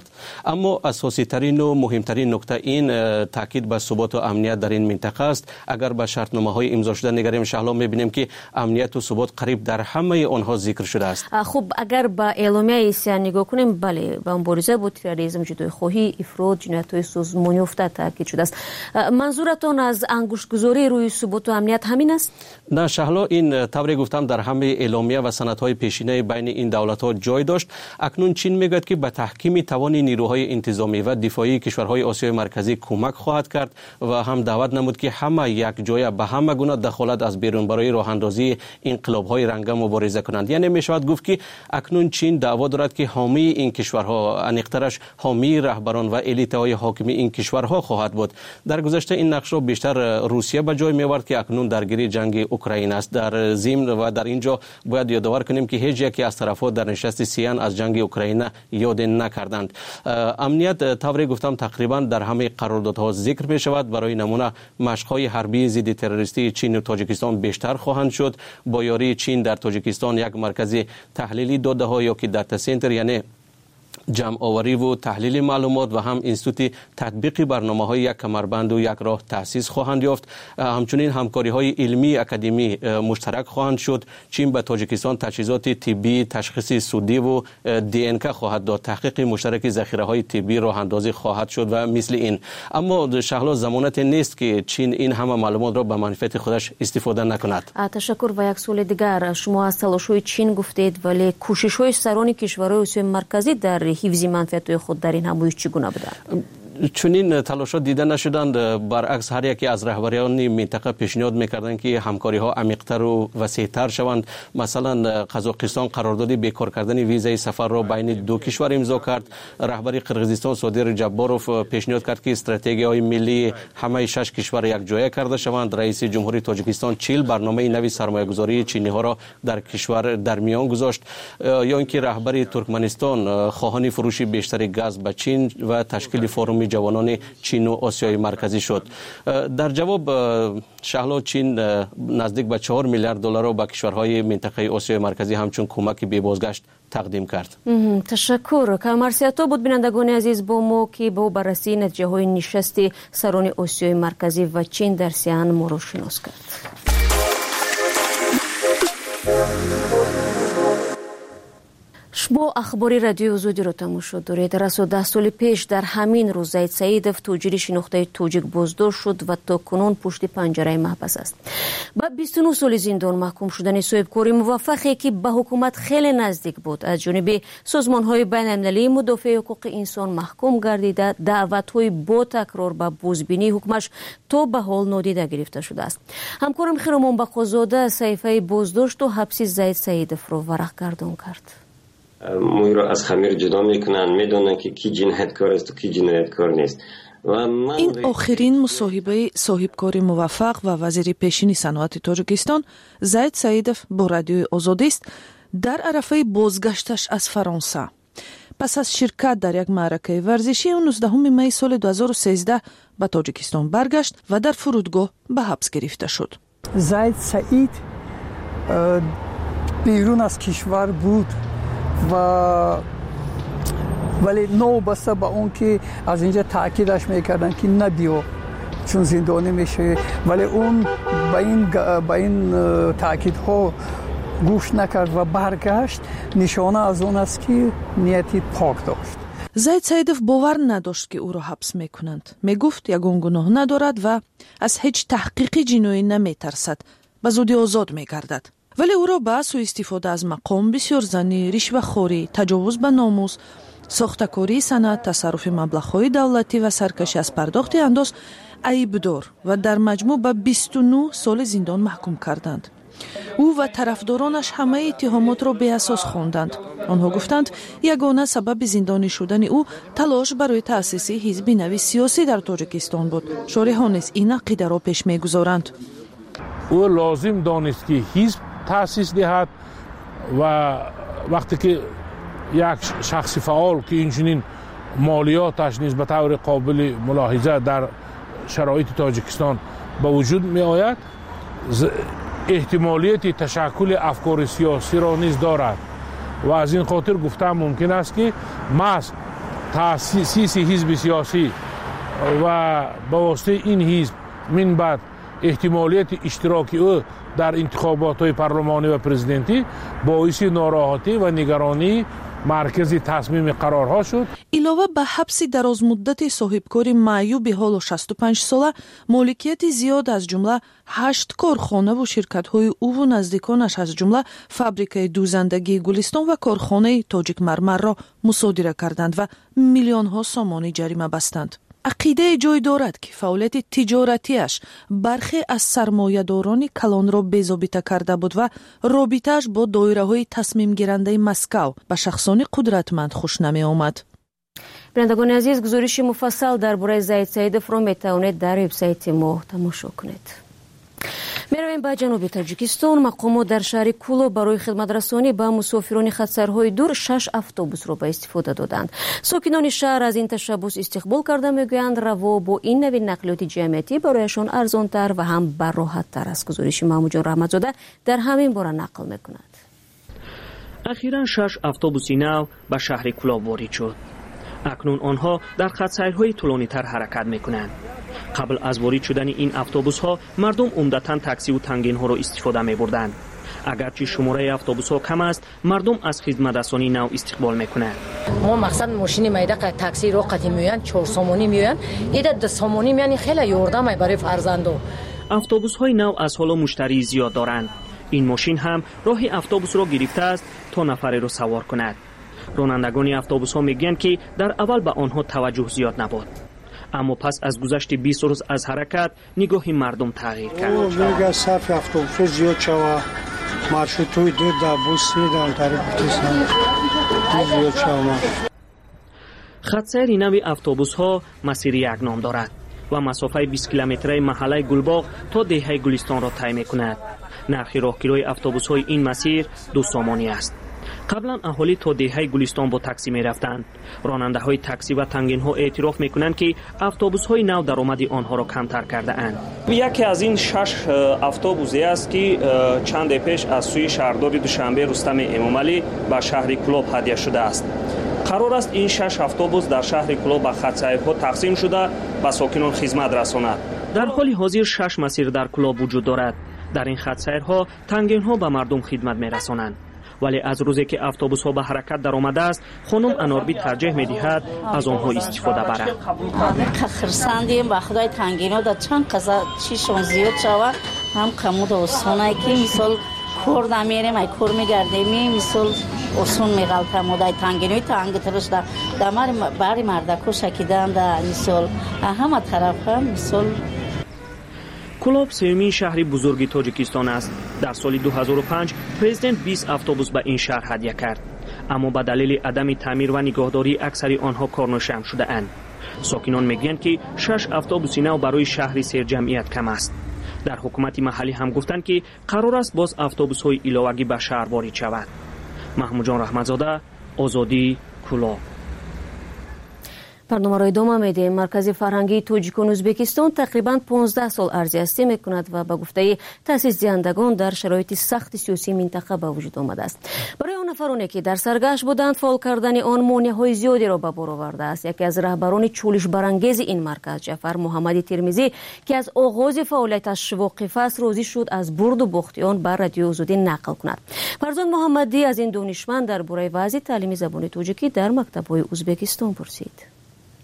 شود. اما اساسی ترین و مهمترین نکته این تاکید به ثبات و امنیت در این منطقه است. اگر به شرطنامه های امضا شده نگریم شهلا میبینیم که امنیت و ثبات قریب در همه آنها ذکر شده است. خب اگر به اعلامیه ایسیان نگاه کنیم، بله به مبارزه با تروریسم، جدایی خواهی، افراط، جنایت‌های سازمانی افته تاکید شده است. منظورتون از انگشت‌گذاری روی ثبات و امنیت همین است؟ نه شهلا، این طوری گفتم در همه اعلامیه و سندهای پیشینه بین این دولت‌ها جای داشت. اکنون چین میگوید که به تحکیم توان نیروهای انتظامی و دفاعی کشورهای آسیای مرکزی کمک خواهد کرد و هم دعوت نمود که همه یک جای به همه گونه دخالت از بیرون برای راه اندازی انقلاب‌های رنگه مبارزه کنند. یعنی میشود گفت که اکنون چین دعوا دارد که حامی این کشورها، انیقترش حامی رهبران و الیت‌های حاکمی این کشورها خواهد بود. در گذشته این نقش را بیشتر روسیه به جای می‌آورد که اکنون درگیری جنگ اوکراین است. در ضمن و در اینجا باید یادآور کنیم که هیچ یکی از طرف‌ها در نشست سیان از جنگ اوکراین یاد نکردند. امنیت طوری گفتم تقریبا در همه قراردادها ذکر می شود. برای نمونه مشق‌های حربی ضد تروریستی چین و تاجیکستان بیشتر خواهند شد. با یاری چین در تاجیکستان یک مرکز تحلیلی داده‌ها یا که داتا سنتر، یعنی جمع آوری و تحلیل معلومات و هم اینستیتوت تطبیق برنامه‌های یک کمربند و یک راه تأسیس خواهند یافت. همچنین همکاری‌های علمی اکادمی مشترک خواهند شد. چین به تاجیکستان تجهیزات طبی، تشخیص سودی و دی ان کی خواهد داد. تحقیق مشترک ذخیره‌های طبی راه اندازی خواهد شد و مثل این. اما شهلا ضمانت نیست که چین این همه معلومات را به منفعت خودش استفاده نکند. تشکر. و یک سوال دیگر، شما از تلاش‌های چین گفتید، ولی کوشش‌های سران کشورهای آسیای مرکزی در حفظ منفعت خود در این همایش چگونه بودند؟ چنین تلاشات دیده نشدند. برعکس هر یکی از رهبران منطقه پیشنهاد میکردند که همکاری ها عمیق‌تر و وسیع‌تر شوند. مثلا قزاقستان قرارداد بیکار کردن ویزای سفر را بین دو کشور امضا کرد. رهبر قرقیزستان صادر جباروف پیشنهاد کرد که استراتژی‌های ملی همه شش کشور یک جایه کرده شوند. رئیس جمهوری تاجیکستان چهل برنامه نوی سرمایه‌گذاری چینی ها را در کشور در میان گذاشت. یا اینکه رهبر ترکمنستان خواهان فروش بیشتر گاز به چین و تشکیل فروم جوانان چین و آسیای مرکزی شد. در جواب شهلا چین نزدیک به چهار میلیارد دلار را به کشورهای منطقه آسیای مرکزی همچون کمک به بازگشت تقدیم کرد. تشکر. کامرسیاتا بود بینندگان عزیز با ما که با بررسی نتیجه های نشست سران آسیای مرکزی و چین در سیان ما را شناس کرد. شما اخباری رادیو آزادی را تماشا دارید. رسا ده سال پیش در همین روز زید سعیدов توجیه شناخته تاجیک بازداشت شد و تا کنون پشت پنجره محبس است. با بیست و نه سال زندان محکوم شدن صاحبکاری موفقی که به حکومت خیلی نزدیک بود از جانب سازمان‌های بین‌المللی مدافع حقوق انسان محکوم گردیده، دعوت‌های با تکرار به بازبینی حکمش تا به حال نادیده گرفته شده است. همکارم خیرمان بقازاده صحیفه بازداشت و حبس زید سعیدов را ورق گردان کرد. موی را از خمیر جدا میکنن، میدونن که کی جنایتکار است و کی جنایتکار نیست. این آخرین مصاحبه صاحبکاری موفق و وزیر پیشین صنعت تاجیکستان زید سعیدов با رادیوی آزادی است در عرفه بازگشتش از فرانسه. پس از شرکت در یک معرکه ورزشی نوزدهم می سال دو هزار و سیزده به تاجیکستان برگشت و در فرودگاه به حبس گرفته شد. زید سعید بیرون از کشور بود و ولی نو بسته با اون که از اینجا تاکیدش میکردن که نبیو چون زندانی میشه، ولی اون با این با این تاکیدها گوش نکرد و برگشت. نشانه از اون است که نیتی پاک داشت. زید سعیدов باور نداشت که او را حبس میکنند. میگفت یگان گناه ندارد و از هیچ تحقیقی جنایی نمیترسد، به زودی آزاد میگردد. ولی او را به سوء استفاده از مقام، بسیار زنی، رشوه‌خوری، تجاوز به ناموس، ساختکاری صنعت، تصرف مبلغ‌های دولتی و سرکشی از پرداخت انداز عیب‌دار و در مجموع به بیست و نه سال زندان محکوم کردند. او و طرفدارانش همه اتهامات را بی اساس خواندند. آنها گفتند یگانه سبب زندانی شدن او تلاش برای تأسیس حزب نوی سیاسی در تاجیکستان بود. شارح‌ها نیز این عقیده را پیش می‌گذارند. او لازم دانست که حزب تأسیس دهد و وقتی که یک شخص فعال که اینچنین مالیاتش نیز به طور قابل ملاحظه در شرایط تاجیکستان به وجود می آید، احتمالیت تشکل افکار سیاسی را نیز دارد و از این خاطر گفتم ممکن است که محض تأسیس حزب سیاسی و با واسطه این حزب من بعد احتمالیت اشتراک او در انتخابات های پارلمانی و پرزیدنتی باعث ناراحتی و نگرانی مرکزی تصمیم قرارها شد. علاوه به حبس درازمدت صاحبکار معیوب حال شصت و پنج ساله، مالکیت زیاد از جمله هشت کارخانه و شرکت‌های او و نزدیکانش از جمله فابریکه دوزندگی گلستان و کارخانه تاجیک مرمر را مصادره کردند و میلیون‌ها سامانی جریمه بستند. عقیده جای دارد که فعالیت تجارتیش برخی از سرمایه‌داران کلان را بی‌ضابطه کرده بود و رابطه‌اش با دایره‌های تصمیم گیرنده مسکو به شخصان قدرتمند خوش نمی آمد. بینندگان عزیز، گزارش مفصل درباره زید سیدف را میتوانید در وبسایت ما تماشا کنید. میرویم به جنوب تاجیکستان. مقامات در شهر کولو برای خدمت رسانی به مسافران خطسرهای دور شش اتوبوس را به استفاده دادند. ساکنان شهر از این تشبث استقبال کرده میگویند روا با این نوع نقلیات جمعیتی برایشان ارزانتر و هم براحت‌تر است. گزارش محمود جان رحمتزاده در همین باره نقل میکند. اخیراً شش اتوبوس نو به شهر کولو وارد شد. اکنون آنها در خطسیرهای طولانی‌تر حرکت میکنند. قبل از وارد شدن این اتوبوس ها مردم عمدتاً تاکسی و تانگین ها را استفاده می بردند. اگرچه شماره اتوبوس ها کم است، مردم از خدمت رسانی نو استقبال میکنند. ما مقصد ماشین میده تاکسی رو قدیم میان چهار سامانی میان، ایده دو سامانی میان خیلی یوردم برای فرزندو. اتوبوس های نو از حالا مشتری زیاد دارند. این ماشین هم راه اتوبوس را گرفته است تا نفری را سوار کند. رانندگان اتوبوس ها میگویند که در اول به آنها توجه زیاد نبود. اما پس از گذشت بیست روز از حرکت نگاه مردم تغییر کرد. او میگه صف اتوبوس زیاد شوه، مارشروتوی دو دا بوسی دا طریق زیاد شوه. خط سیر نوی اتوبوس ها مسیر یک نام دارد و مسافه بیست کیلومتری محله گلباغ تا دهه گلستان را طی میکند. نرخ راهگیری اتوبوس های این مسیر دو سامانی است. قبلا اهالی تا دهه گلستان با تاکسی می رفتند. راننده های تاکسی و تانگین ها اعتراف می کنند که اتوبوس های نو درآمد آنها را کمتر کرده اند. یکی از این شش اتوبوسی است که چند پیش از سوی شهردار دوشنبه رستم امامعلی به شهر کولو هدیه شده است. قرار است این شش اتوبوس در شهر کولو به خطسیرها تقسیم شده به ساکنان خدمت رساند. در حال حاضر شش مسیر در کولو وجود دارد. در این خطسیرها تانگین ها به مردم خدمت می رسانند. ولی از روزی که اتوبوس ها به حرکت در آمده است، خانم اناربی ترجیح می دهد از آنها استفاده برد. خرسندیم با خدای تانگین ها در چند قضا چیشون زیاد شود، هم کمود آسونه که مثال کور نمیریم ای کور میگردیم، مثال آسون میغلطه مودای تانگین های تانگ ترش در دمار باری مردکو شکیدن در مثال همه طرف هم مثال. کولو سومین شهر بزرگ تاجیکستان است. در سال دو هزار و پنج پرزیدنت بیست اتوبوس به این شهر هدیه کرد، اما به دلیل عدم تعمیر و نگهداری اکثر آنها کارنشین شده اند. ساکنان میگویند که شش اتوبوس نو برای شهری سیر جمعیت کم است. در حکومت محلی هم گفتند که قرار است باز اتوبوس های علاوه‌ای به شهر وارد شود. محمود جان رحمتزاده، آزادی، کولو. برنامه را ادامه میدیم. مرکز فرهنگی تاجیکان ازبکستان تقریباً پانزده سال ارزیابی میکند و به گفته تأسیس دهندگان در شرایط سخت سیاسی منطقه به وجود آمده است. برای آن نفرانی که در سرگشت بودند، فعال کردن آن مانع‌های زیادی را به بار آورده است. یکی از رهبران چالش برانگیز این مرکز، جعفر محمد ترمیزی، که از آغاز فعالیتش واقف است، راضی شد از برد و باخت آن بر رادیو آزادی نقل کند. فرزان محمدی از این دانشمند درباره وضع تعلیم زبان تاجیکی در مکتب‌های ازبکستان پرسید.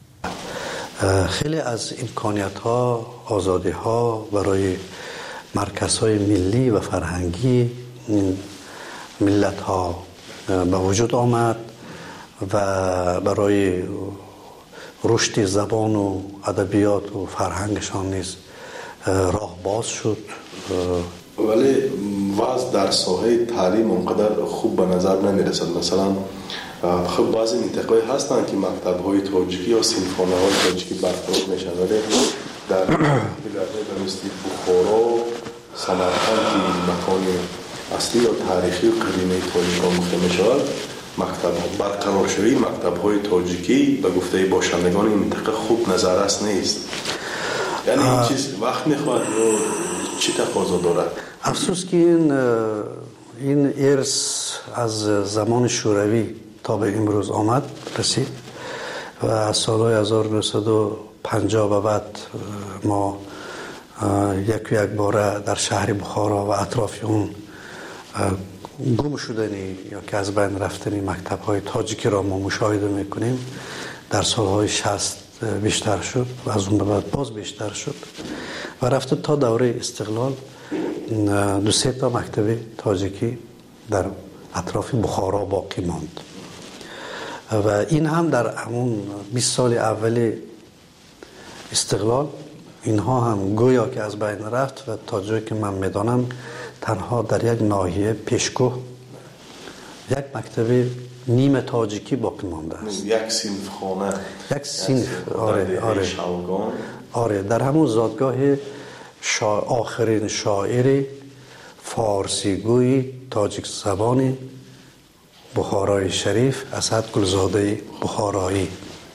خیلی از امکانیت ها، آزادی ها برای مرکز های ملی و فرهنگی ملت ها به وجود آمد و برای رشد زبان و ادبیات و فرهنگشان نیز راه باز شد. ولی وضع در ساحه تعلیم اونقدر خوب به نظر نمی رسد. مثلا خب بعضی منطقه‌ای هستند که مکتب‌های تاجیکی یا سینفونی‌های تاجیکی برقرار میشن، ولی در ولایت‌های مثل بخارا، سمرقند که مکان اصلی یا تاریخی و قدیمی تاجیکان گفته میشود، مکتب برقرار شدن مکتب‌های تاجیکی به گفته باشندگان این منطقه خوب نظررس نیست. یعنی این چیز وقت میخواد و چی تقاضا دارد؟ افسوس که این این ارث از زمان شوروی تا به امروز آمد رسید و از سال هزار و نهصد و پنجاه به بعد ما یک یک باره در شهر بخارا و اطراف اون گم شدنی یا که از بین رفتنی مکتب های تاجیکی را ما مشاهده میکنیم. در سالهای شصت بیشتر شد و از اون به بعد باز بیشتر شد و رفته تا دوره استقلال دو سه تا مکتب تاجیکی در اطراف بخارا باقی ماند و این هم در همون بیست سال اول استقلال اینها هم گویا که از بین رفت و تا جایی که من میدانم تنها در یک ناحیه پیشکو یک مکتب نیم تاجیکی باقی مانده است. یک صنف خانه، یک صنف، آره آره آره در همون زادگاه شا... آخرین شاعر فارسی گوی تاجیک زبان بخارای شریف اسد گلزاده بخارایی.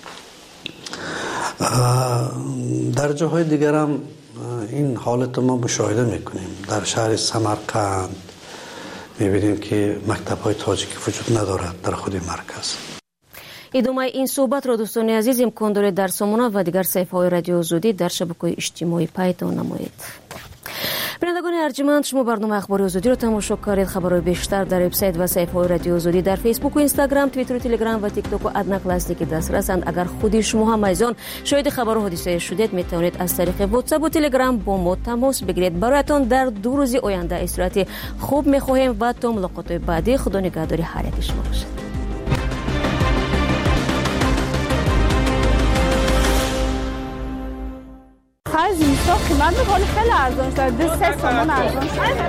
در جاهای دیگر هم این حالت ما مشاهده میکنیم. در شهر سمرقند میبینیم که مکتب های تاجیکی وجود ندارد در خود مرکز. ادامه این صحبت را دوستان عزیز امکان دارید در سامانه و دیگر صفحه های رادیو آزادی در شبکه‌های اجتماعی پیدا نمایید. بینندگان ارجمند، شما برنامه اخبار آزادی را تماشا کردید. خبرهای بیشتر در وبسایت و صفحه های رادیو آزادی در فیسبوک و اینستاگرام، توییتر و تلگرام و تیک توک و ادنا کلاسیک دسترسند. اگر خودی شما هم ایزان شاهد خبر و حادثه شدید، میتوانید از طریق واتساپ و تلگرام با ما تماس بگیرید. برایتان در دو روز آینده استراحت خوب میخواهیم و تا ملاقات بعدی. خدا نگهداری هر یک شما باشد. خرج اینستا قیمت میکنه خیلی ارزان شد. دو سه سامان ارزان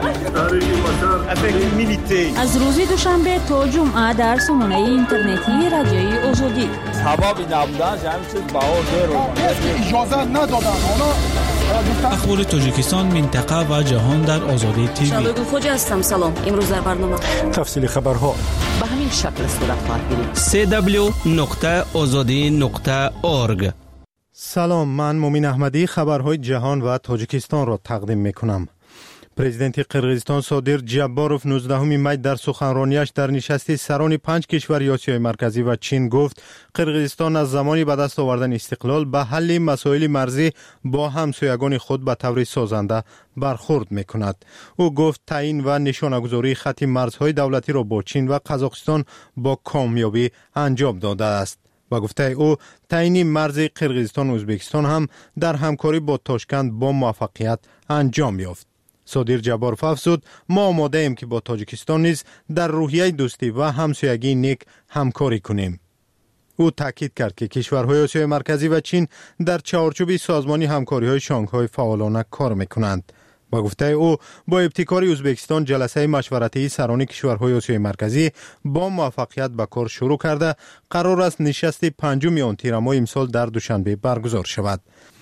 شد. از روز دوشنبه تا جمعه در سامانه اینترنتی رادیوی آزادی. سبب نبودن همین چیز باور داره. اجازه ندادن اونا. اخبار تاجیکستان، منطقه و جهان در آزادی تیوی. شادو خوج هستم. سلام. امروز در برنامه تفصیل خبرها به همین شکل صورت خواهد گرفت. سه دبلیو نقطه آزادی نقطه اورگ. سلام، من مومین احمدی خبرهای جهان و تاجیکستان را تقدیم میکنم. پرزیدنت قرقیزستان صادر جباروف نوزدهم می در سخنرانیش در نشست سران پنج کشور آسیای مرکزی و چین گفت قرقیزستان از زمانی به دست آوردن استقلال به حل مسائل مرزی با همسایگان خود به طور سازنده برخورد میکند. او گفت تعیین و نشانه‌گذاری خط مرزهای دولتی را با چین و قزاقستان با کامیابی انجام داده است. و گفته او تعیین مرز قرقیزستان و ازبکستان هم در همکاری با تاشکند با موفقیت انجام یافت. صادر جباروف افزود ما آماده ایم که با تاجیکستان نیز در روحیه دوستی و همسایگی نیک همکاری کنیم. او تاکید کرد که کشورهای آسیای مرکزی و چین در چارچوب سازمانی همکاری‌های شانگهای فعالانه کار می‌کنند. با گفته او با ابتکار ازبکستان جلسه مشورتی سران کشورهای آسیای مرکزی با موفقیت به کار شروع کرده قرار است نشست پنجم آن تیر ماه امسال در دوشنبه برگزار شود.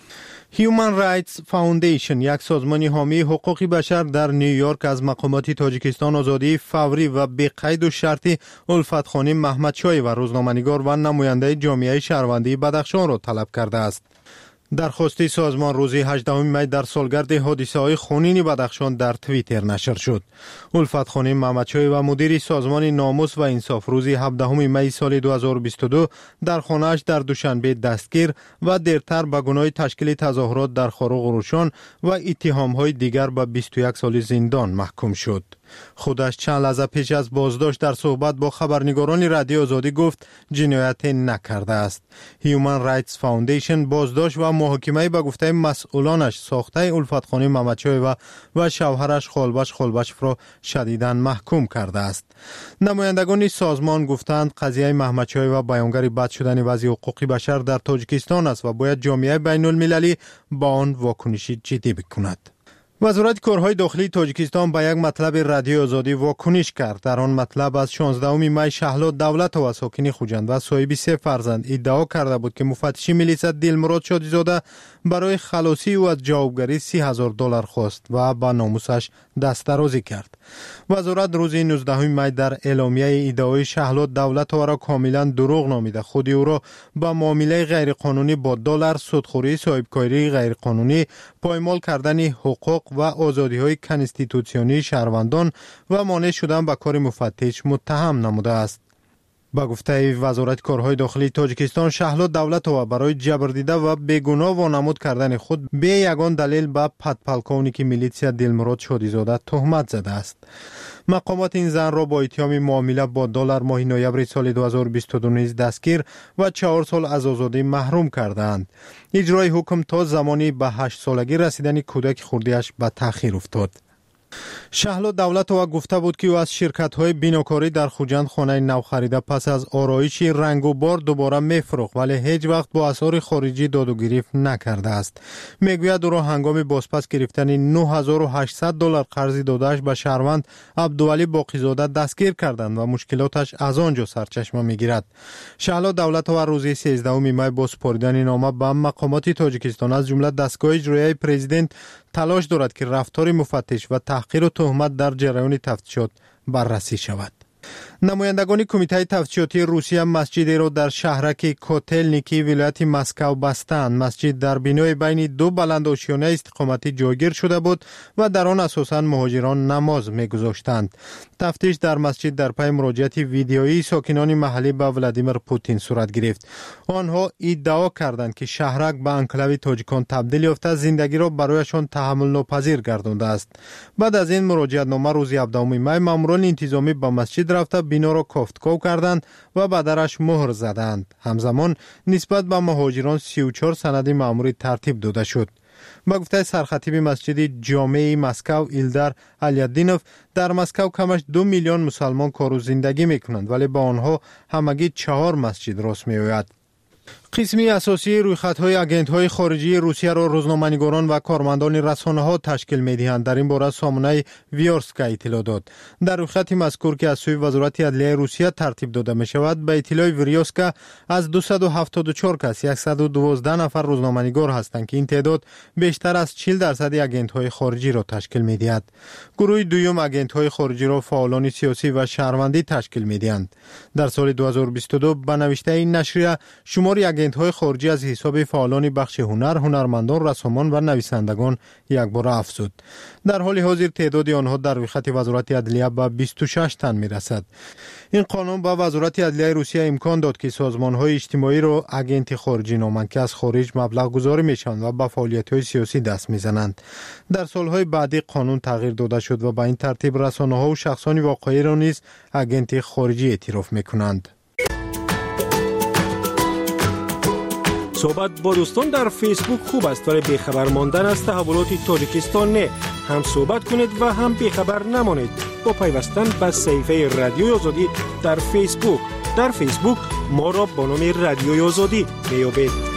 Human Rights Foundation، یک سازمان حامی حقوق بشر در نیویورک، از مقامات تاجیکستان آزادی فوری و بی قید و شرطی الفت خانی محمدشاهی و روزنامه‌نگار و نماینده جامعه شهروندی بدخشان را طلب کرده است. درخواست سازمان روز هجدهم می در سالگرد حادثه های خونین بدخشان در توییتر نشر شد. الفت خانی محمدشاهی و مدیر سازمان ناموس و انصاف روز هفدهم می سال دو هزار و بیست و دو در خانه‌اش در دوشنبه دستگیر و دیرتر به گناه تشکیل تظاهرات در خاروق روشن و اتهام‌های دیگر به بیست و یک سال زندان محکوم شد. خودش چند لحظه پیش از بازداشت در صحبت با خبرنگاران رادیو آزادی گفت جنایت نکرده است. Human Rights Foundation بازداشت و محاکمه به گفته مسئولانش ساخته الفت خانی محمدشاهی و و شوهرش خالبش خالبشف را شدیداً محکوم کرده است. نمایندگان سازمان گفتند قضیه محمدشاهی و بیانگر بد شدن وضع حقوق بشر در تاجیکستان است و باید جامعه بین المللی با آن واکنشی جدی بکند. وزارت کارهای داخلی تاجیکستان به یک مطلب رادیو آزادی واکنش کرد. در آن مطلب از شانزدهم می شهلا دولت و ساکن خوجند و صاحب سه فرزند ادعا کرده بود که مفتش ملیسا دلمراد شادیزاده برای خلاصی او از جوابگری سی هزار دلار خواست و با ناموسش دست درازی کرد. وزارت روز نوزدهم می در اعلامیه ادعای شهلا دولت او را کاملا دروغ نامیده خود او را با معامله غیرقانونی با دلار، سودخوری، صاحبکاری غیرقانونی، پایمال کردن حقوق و آزادی های کنستیتوسیونی شهروندان و مانع شدن به کار مفتش متهم نموده است. با گفته وزارت کارهای داخلی تاجیکستان، شهلا دولتووا برای جبردیده و بیگناه وانمود کردن خود به یگان دلیل به پدپلکونیک میلیتسیا دلمراد شادیزاده تهمت زده است. مقامات این زن را با اتهام معامله با دلار ماه نوامبر سال دو هزار و بیست و دو نیز دستگیر و چهار سال از آزادی محروم کردند. اجرای حکم تا زمانی به هشت سالگی رسیدن کودک خردیش به تأخیر افتاد. شهلا دولتووا گفته بود که او از شرکت‌های بیناکاری در خوجند خانه نو خریده پس از آرایشی رنگ و بار دوباره می‌فروخت، ولی هیچ وقت با اسعار خارجی داد و گرفت نکرده است. میگوید او را هنگام بازپس گرفتن نه هزار و هشتصد دلار قرض داده‌اش به شهروند عبدولی باقیزاده دستگیر کردند و مشکلاتش از آنجا سرچشمه می‌گیرد. شهلا دولتووا روز سیزدهم می با سپردن نامه به مقامات تاجیکستان از جمله دستگاه اجرایی پرزیدنت تلاش دارد که رفتار مفتش و تحقیر و تهمت در جریان تفتیشات بررسی شود. نمایندگان کمیته تفتیشاتی روسیه مسجدی را در شهرک کوتلنیکی ولایت مسکو بستند. مسجد در بینای بین دو بلندآشیانه استقامتی جایگیر شده بود و در آن اساساً مهاجران نماز می‌گذاشتند. تفتیش در مسجد در پی مراجعت ویدیویی ساکنان محلی به ولادیمیر پوتین صورت گرفت. آنها ادعا کردند که شهرک به انکلاوی تاجیکان تبدیل یافته، زندگی را برایشان تحمل ناپذیر گردانده است. بعد از این مراجعت نامه روز هفدهم می ماموران انتظامی به مسجد رفته بنا را کافتکاو کردند و به درش مهر زدند. همزمان نسبت به مهاجران سی و چهار سند مأموری ترتیب داده شد. با گفته سرخطیب مسجد جامع مسکو ایلدار علیالدینوف، در مسکو کمش دو میلیون مسلمان کار و زندگی میکنند، ولی با آنها همگی چهار مسجد راست میآید. قسمی اساسی رویخط‌های اگنت‌های خارجی روسیه را روزنامه‌نگاران و کارمندان رسانه‌ها تشکیل می‌دهند. در این باره سامانه ویورسکا اطلاع داد. در رویخط مذکور که از سوی وزارت عدلیه روسیه ترتیب داده می‌شود، به اطلاع ویورسکا از دویست و هفتاد و چهار کس صد و دوازده نفر روزنامه‌نگار هستند که این تعداد بیشتر از چهل درصد اگنت‌های خارجی را تشکیل می‌دهد. گروه دوم اگنت‌های خارجی را فعالان سیاسی و شهروندی تشکیل می‌دهند. در سال دو هزار و بیست و دو به نوشته این نشریه شمار اگنت‌های خارجی از حساب فعالان بخش هنر، هنرمندان، رسامان و نویسندگان یکباره افزود. در حال حاضر تعداد آنها در رویخط وزارت عدلیه به بیست و شش تن میرسد. این قانون به وزارت عدلیه روسیه امکان داد که سازمان‌های اجتماعی را اگنت خارجی نامند که از خارج مبلغ گذاری میشوند و به فعالیت‌های سیاسی دست میزنند. در سال‌های بعدی قانون تغییر داده شد و به این ترتیب رسانه‌ها و شخصان واقعی را نیز اگنت خارجی اعتراف میکنند. صحبت با دوستان در فیسبوک خوب است، ولی بیخبر ماندن از تحولات تاجیکستان نه. هم صحبت کنید و هم بیخبر نمانید با پیوستن به صفحه رادیوی آزادی در فیسبوک. در فیسبوک ما را با نام رادیوی آزادی میابید.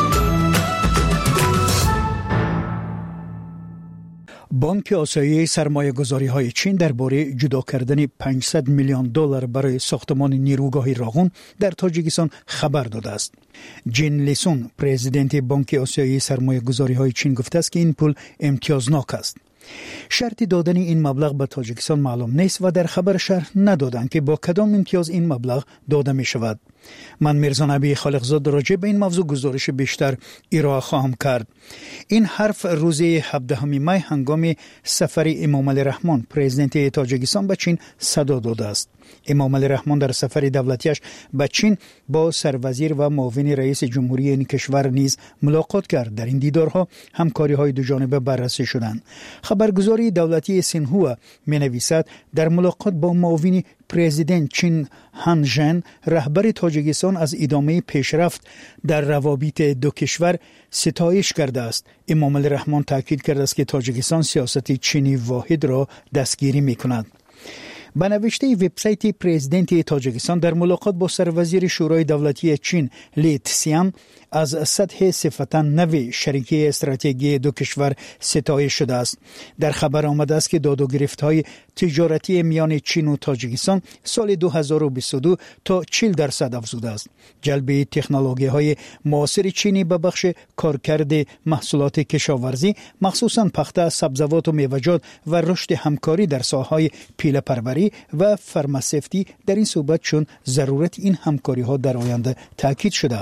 بانک آسیایی سرمایه‌گذاری‌های چین درباره جدا کردن پانصد میلیون دلار برای ساختمان نیروگاه راغون در تاجیکستان خبر داده است. جین لیسون، پرزیدنت بانک آسیایی سرمایه‌گذاری‌های چین گفته است که این پول امتیازناک است. شرط دادن این مبلغ به تاجیکستان معلوم نیست و در خبر شرح ندادند که با کدام امتیاز این مبلغ داده می شود. من میرزا نبی خالقزاد راجع به این موضوع گزارش بیشتر ارائه خواهم کرد. این حرف روز هفدهم می هنگام سفر امام علی رحمان پرزیدنت تاجیکستان به چین صدا داده است. امام علی رحمان در سفر دولتیش به چین با سروزیر و معاون رئیس جمهوری این کشور نیز ملاقات کرد. در این دیدارها همکاری‌های دو جانبه بررسی شدند. خبرگزاری دولتی سینهوا می‌نویسد در ملاقات با معاون پرزیدنت چین هان ژن، رهبر تاجیکستان از ادامه پیشرفت در روابط دو کشور ستایش کرده است. امام علی رحمان تاکید کرده است که تاجیکستان سیاست چینی واحد را دستگیری می‌کند. به نوشته وبسایت پرزیدنت تاجیکستان در ملاقات با سروزیر شورای دولتی چین لی تسیان از سطح صفتا نوی شریکی استراتژی دو کشور ستایش شده است. در خبر آمده است که داد و گرفت‌های تجارتی میان چین و تاجیکستان سال دو هزار و بیست و دو تا چهل درصد افزوده است. جلب تکنولوژی‌های معاصر چینی به بخش کارکرد محصولات کشاورزی، مخصوصاً پخت سبزیجات و میوه‌جات و رشد همکاری در ساحه‌های پیله‌پروری و فارماسیوتی در این صحبت چون ضرورت این همکاری‌ها در آینده تاکید شده است.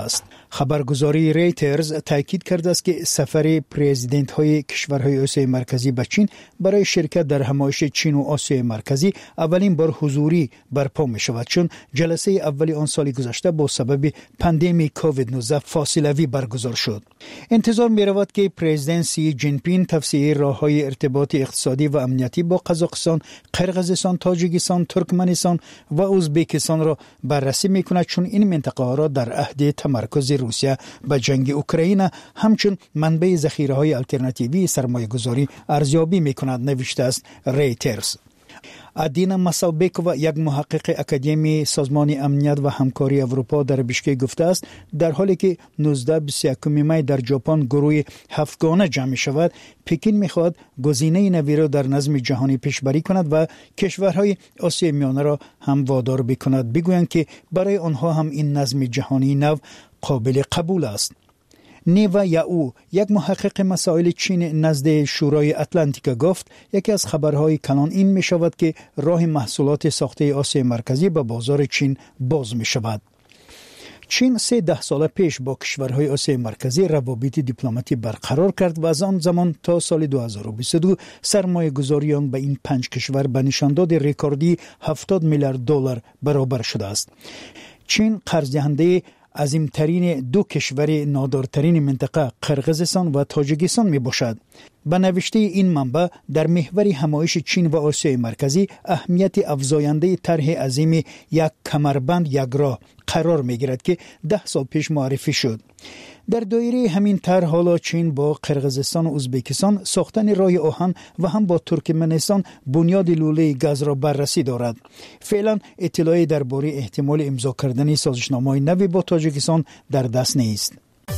خبرگزاری ریترز تاکید کرده است که سفر پرزیدنت های کشورهای آسیای مرکزی به چین برای شرکت در همایش چین و آسیای مرکزی اولین بار حضوری برپا می شود، چون جلسه اولی آن سال گذشته با سبب پاندمی کووید نوزده فاصلوی برگزار شد. انتظار می رود که پرزیدنت سی جین پینگ توسعه راههای ارتباط اقتصادی و امنیتی با قزاقستان، قرقیزستان، تاجیکستان، ترکمنستان و ازبکستان را بررسی می کند، چون این منطقه ها را در عهد تمرکز روسیه به جنگ اوکراین همچون منبع ذخیره های الटरनेटिव्ی سرمایه گذاری ارزیابی می کند، نوشته است ریترز. ادینا مسالبکووا، یک محقق اکادمی سازمان امنیت و همکاری اروپا در بیشکک گفته است در حالی که نوزده بیست و یکم می در ژاپن گروه هفتگانه جمع شود، پکین می‌خواهد گزینه نوی را در نظم جهانی پیشبری کند و کشورهای آسیای میانه را هم وادار بکند بگویند که برای آنها هم این نظم جهانی نو قابل قبول است. نیوا یاو، یک محقق مسائل چین نزد شورای اتلانتیک گفت یکی از خبرهای کلان این می شود که راه محصولات ساخته آسیای مرکزی به بازار چین باز می شود. چین سه ده سال پیش با کشورهای آسیای مرکزی روابط دیپلماتی برقرار کرد و از آن زمان تا سال دو هزار و بیست و دو سرمایه گذاریان به این پنج کشور به نشانداد رکوردی هفتاد میلیارد دلار برابر شده است. چین قرض دهنده عظیمترین دو کشور نادارترین منطقه قرقیزستان و تاجیکستان می باشد. به نوشته این منبع در محور همایش چین و آسیای مرکزی اهمیت افزاینده طرح عظیم یک کمربند یک راه قرار می گیرد که ده سال پیش معرفی شد. در دایره همین طرح حالا چین با قرقیزستان و ازبکستان ساختن راه آهن و هم با ترکمنستان بنیاد لوله گاز را بررسی دارد. فعلا اطلاعی درباره احتمال امضا کردن سازشنامه‌های نوی با تاجیکستان در دست نیست.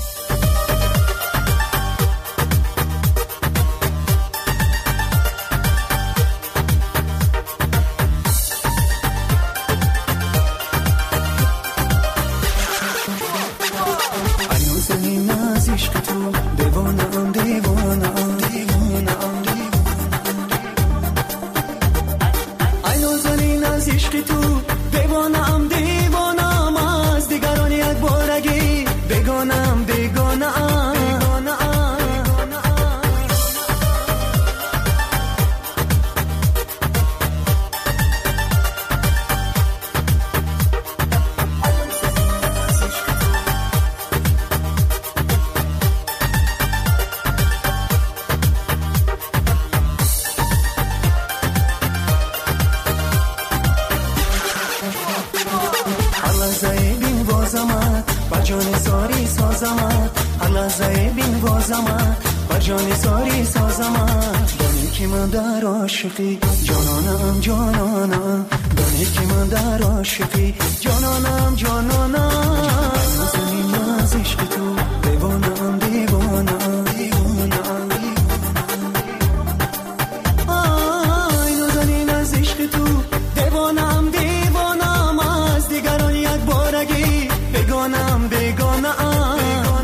عاشقی جانانم جانانم دانی که من در عاشقی جانانم جانانم نازنین از عشق تو دیوانم دیوانم دیوانم آی نازنین از عشق تو دیوانم دیوانم از دیگران یک بارگی بگانم بگانم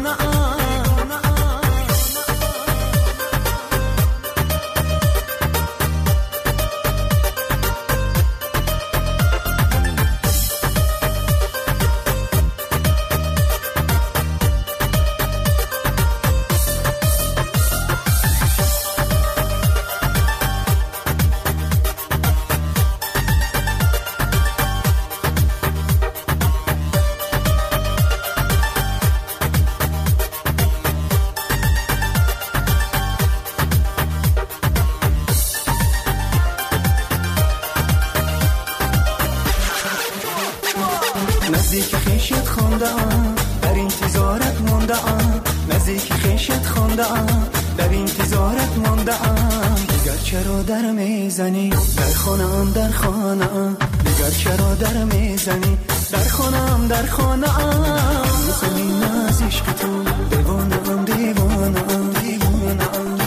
نزدیک خیشت خونده ام در انتظارت مونده ام نزدیک خیشت خونده ام در انتظارت مونده ام دیگر چرا در میزنی در خانم در خانم دیگر چرا در میزنی در خانم در خانم زمین از عشق تو دیوانم دیوانم دیوانم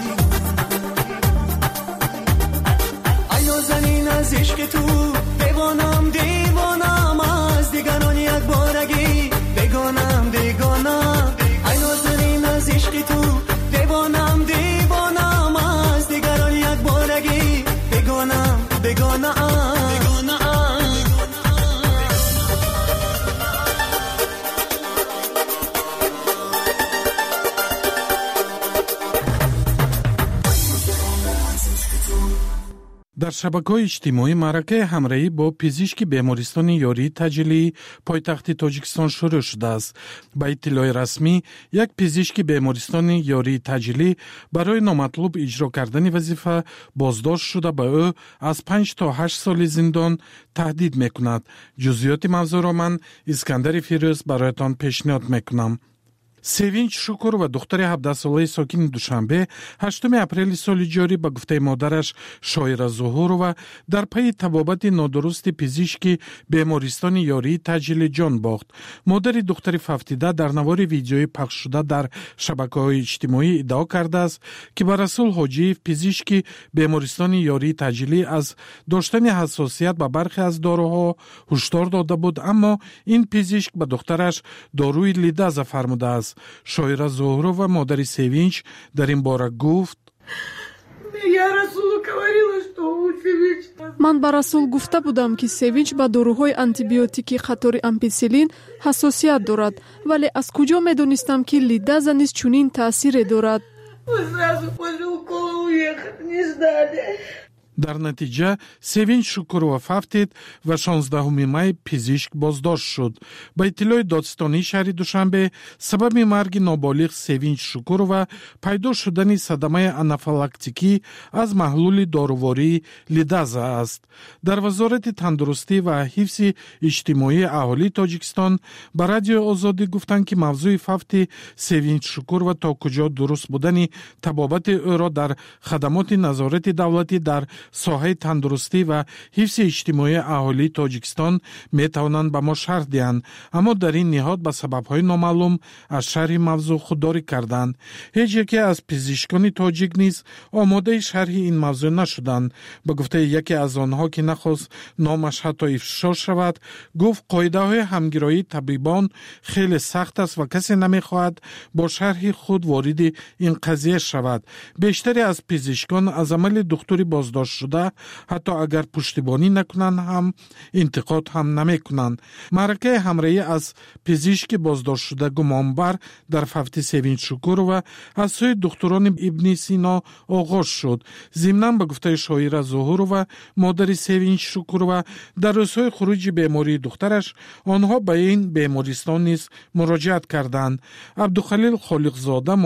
ای نازنین از عشق تو دیوانم دیوانم از دیگران یک بارگی بگانم بگانم ای نازنین از عشق تو دیوانم دیوانم از دیگران یک بارگی بگانم بگانم дар шабакаҳои иҷтимоӣ маъракаи ҳамроҳӣ бо пизишки бемористони ёрии таъҷилии пойтахти тоҷикистон шурӯъ шудааст. Ба иттилои расмӣ, як пизишки бемористони ёрии таъҷилӣ барои номатлуб иҷро кардани вазифа боздошт шуда, ба ӯ аз панҷ то ҳашт соли зиндон таҳдид мекунад. ҷузъиёти мавзӯъро ман Искандари Фирӯз бароятон пешниҳод мекунам. Севинч Шукур ва духтари ҳабдаҳ солаи сокини Душанбе ҳаштуми апрели соли ҷорӣ ба гуфтаи модараш Шоира Зуҳурова дар пайи табобати нодурусти пизишки бемористони ёрии таъҷилӣ ҷон бохт. Модари духтари фавтида дар навори видеои пахшшуда дар шабакаҳои иҷтимоӣ иддао кардааст, ки ба Расул Ҳоҷиев, пизишки бемористони ёрии таъҷилӣ, аз доштани ҳассосият ба бархе аз доруҳо ҳушдор дода буд, аммо ин пизишк ба духтараш доруи лидаза фармудааст. Шоира Зуҳурова, модари Севинч, дар ин бора гуфт: ман ба Расул гуфта будам, ки Севинч ба доруҳои антибиотикӣ қатори амписилин ҳассосият дорад, вале аз куҷо медонистам, ки лидаза низ чунин таъсире дорад? дар натиҷа Севинч Шукурова фавтид ва шонздаҳуми май пизишк боздошт шуд. Ба иттилои додистонии шаҳри Душанбе, сабаби марги ноболиғ Севинч Шукурова пайдо шудани садамаи анафилактикӣ аз маҳлули дорувории лидаза аст. Дар Вазорати тандурустӣ ва ҳифзи иҷтимоии аҳолии Тоҷикистон ба Радиои Озодӣ гуфтанд, ки мавзӯи фавти Севинч Шукурова то куҷо дуруст будани табобати ӯро дар хадамоти назорати давлатӣ дар соҳаи тандурустӣ ва ҳифзи иҷтимоии аҳолии Тоҷикистон метавонанд ба мо шарҳ диҳанд, аммо дар ин ниҳод ба сабабҳои номаълум аз шарҳи мавзӯъ худдорӣ карданд. ҳеҷ яке аз пизишкони тоҷик низ омодаи шарҳи ин мавзӯъ нашуданд. Ба гуфтаи яке аз онҳо, ки нахост номаш ҳатто ифшо шавад, гуфт қоидаҳои ҳамгироии табибон хеле сахт аст ва касе намехоҳад бо шарҳи худ вориди ин қазия шавад. бештаре аз пизишкон аз амали духтури боздошт шуда, ҳатто агар пуштибонӣ накунанд ҳам интиқод ҳам намекунанд. маъракаи ҳамроҳӣ аз пизишки боздоштшуда гумонбар дар фавти Севинч Шукурова аз сӯи духтурони Ибни Сино оғоз шуд. зимнан ба гуфтаи Шоира Зуҳурова, модари Севинч Шукурова, дар рӯзҳои хуруҷи бемории духтараш онҳо ба ин бемористон низ муроҷиат карданд. Абдухалил Холиқзода,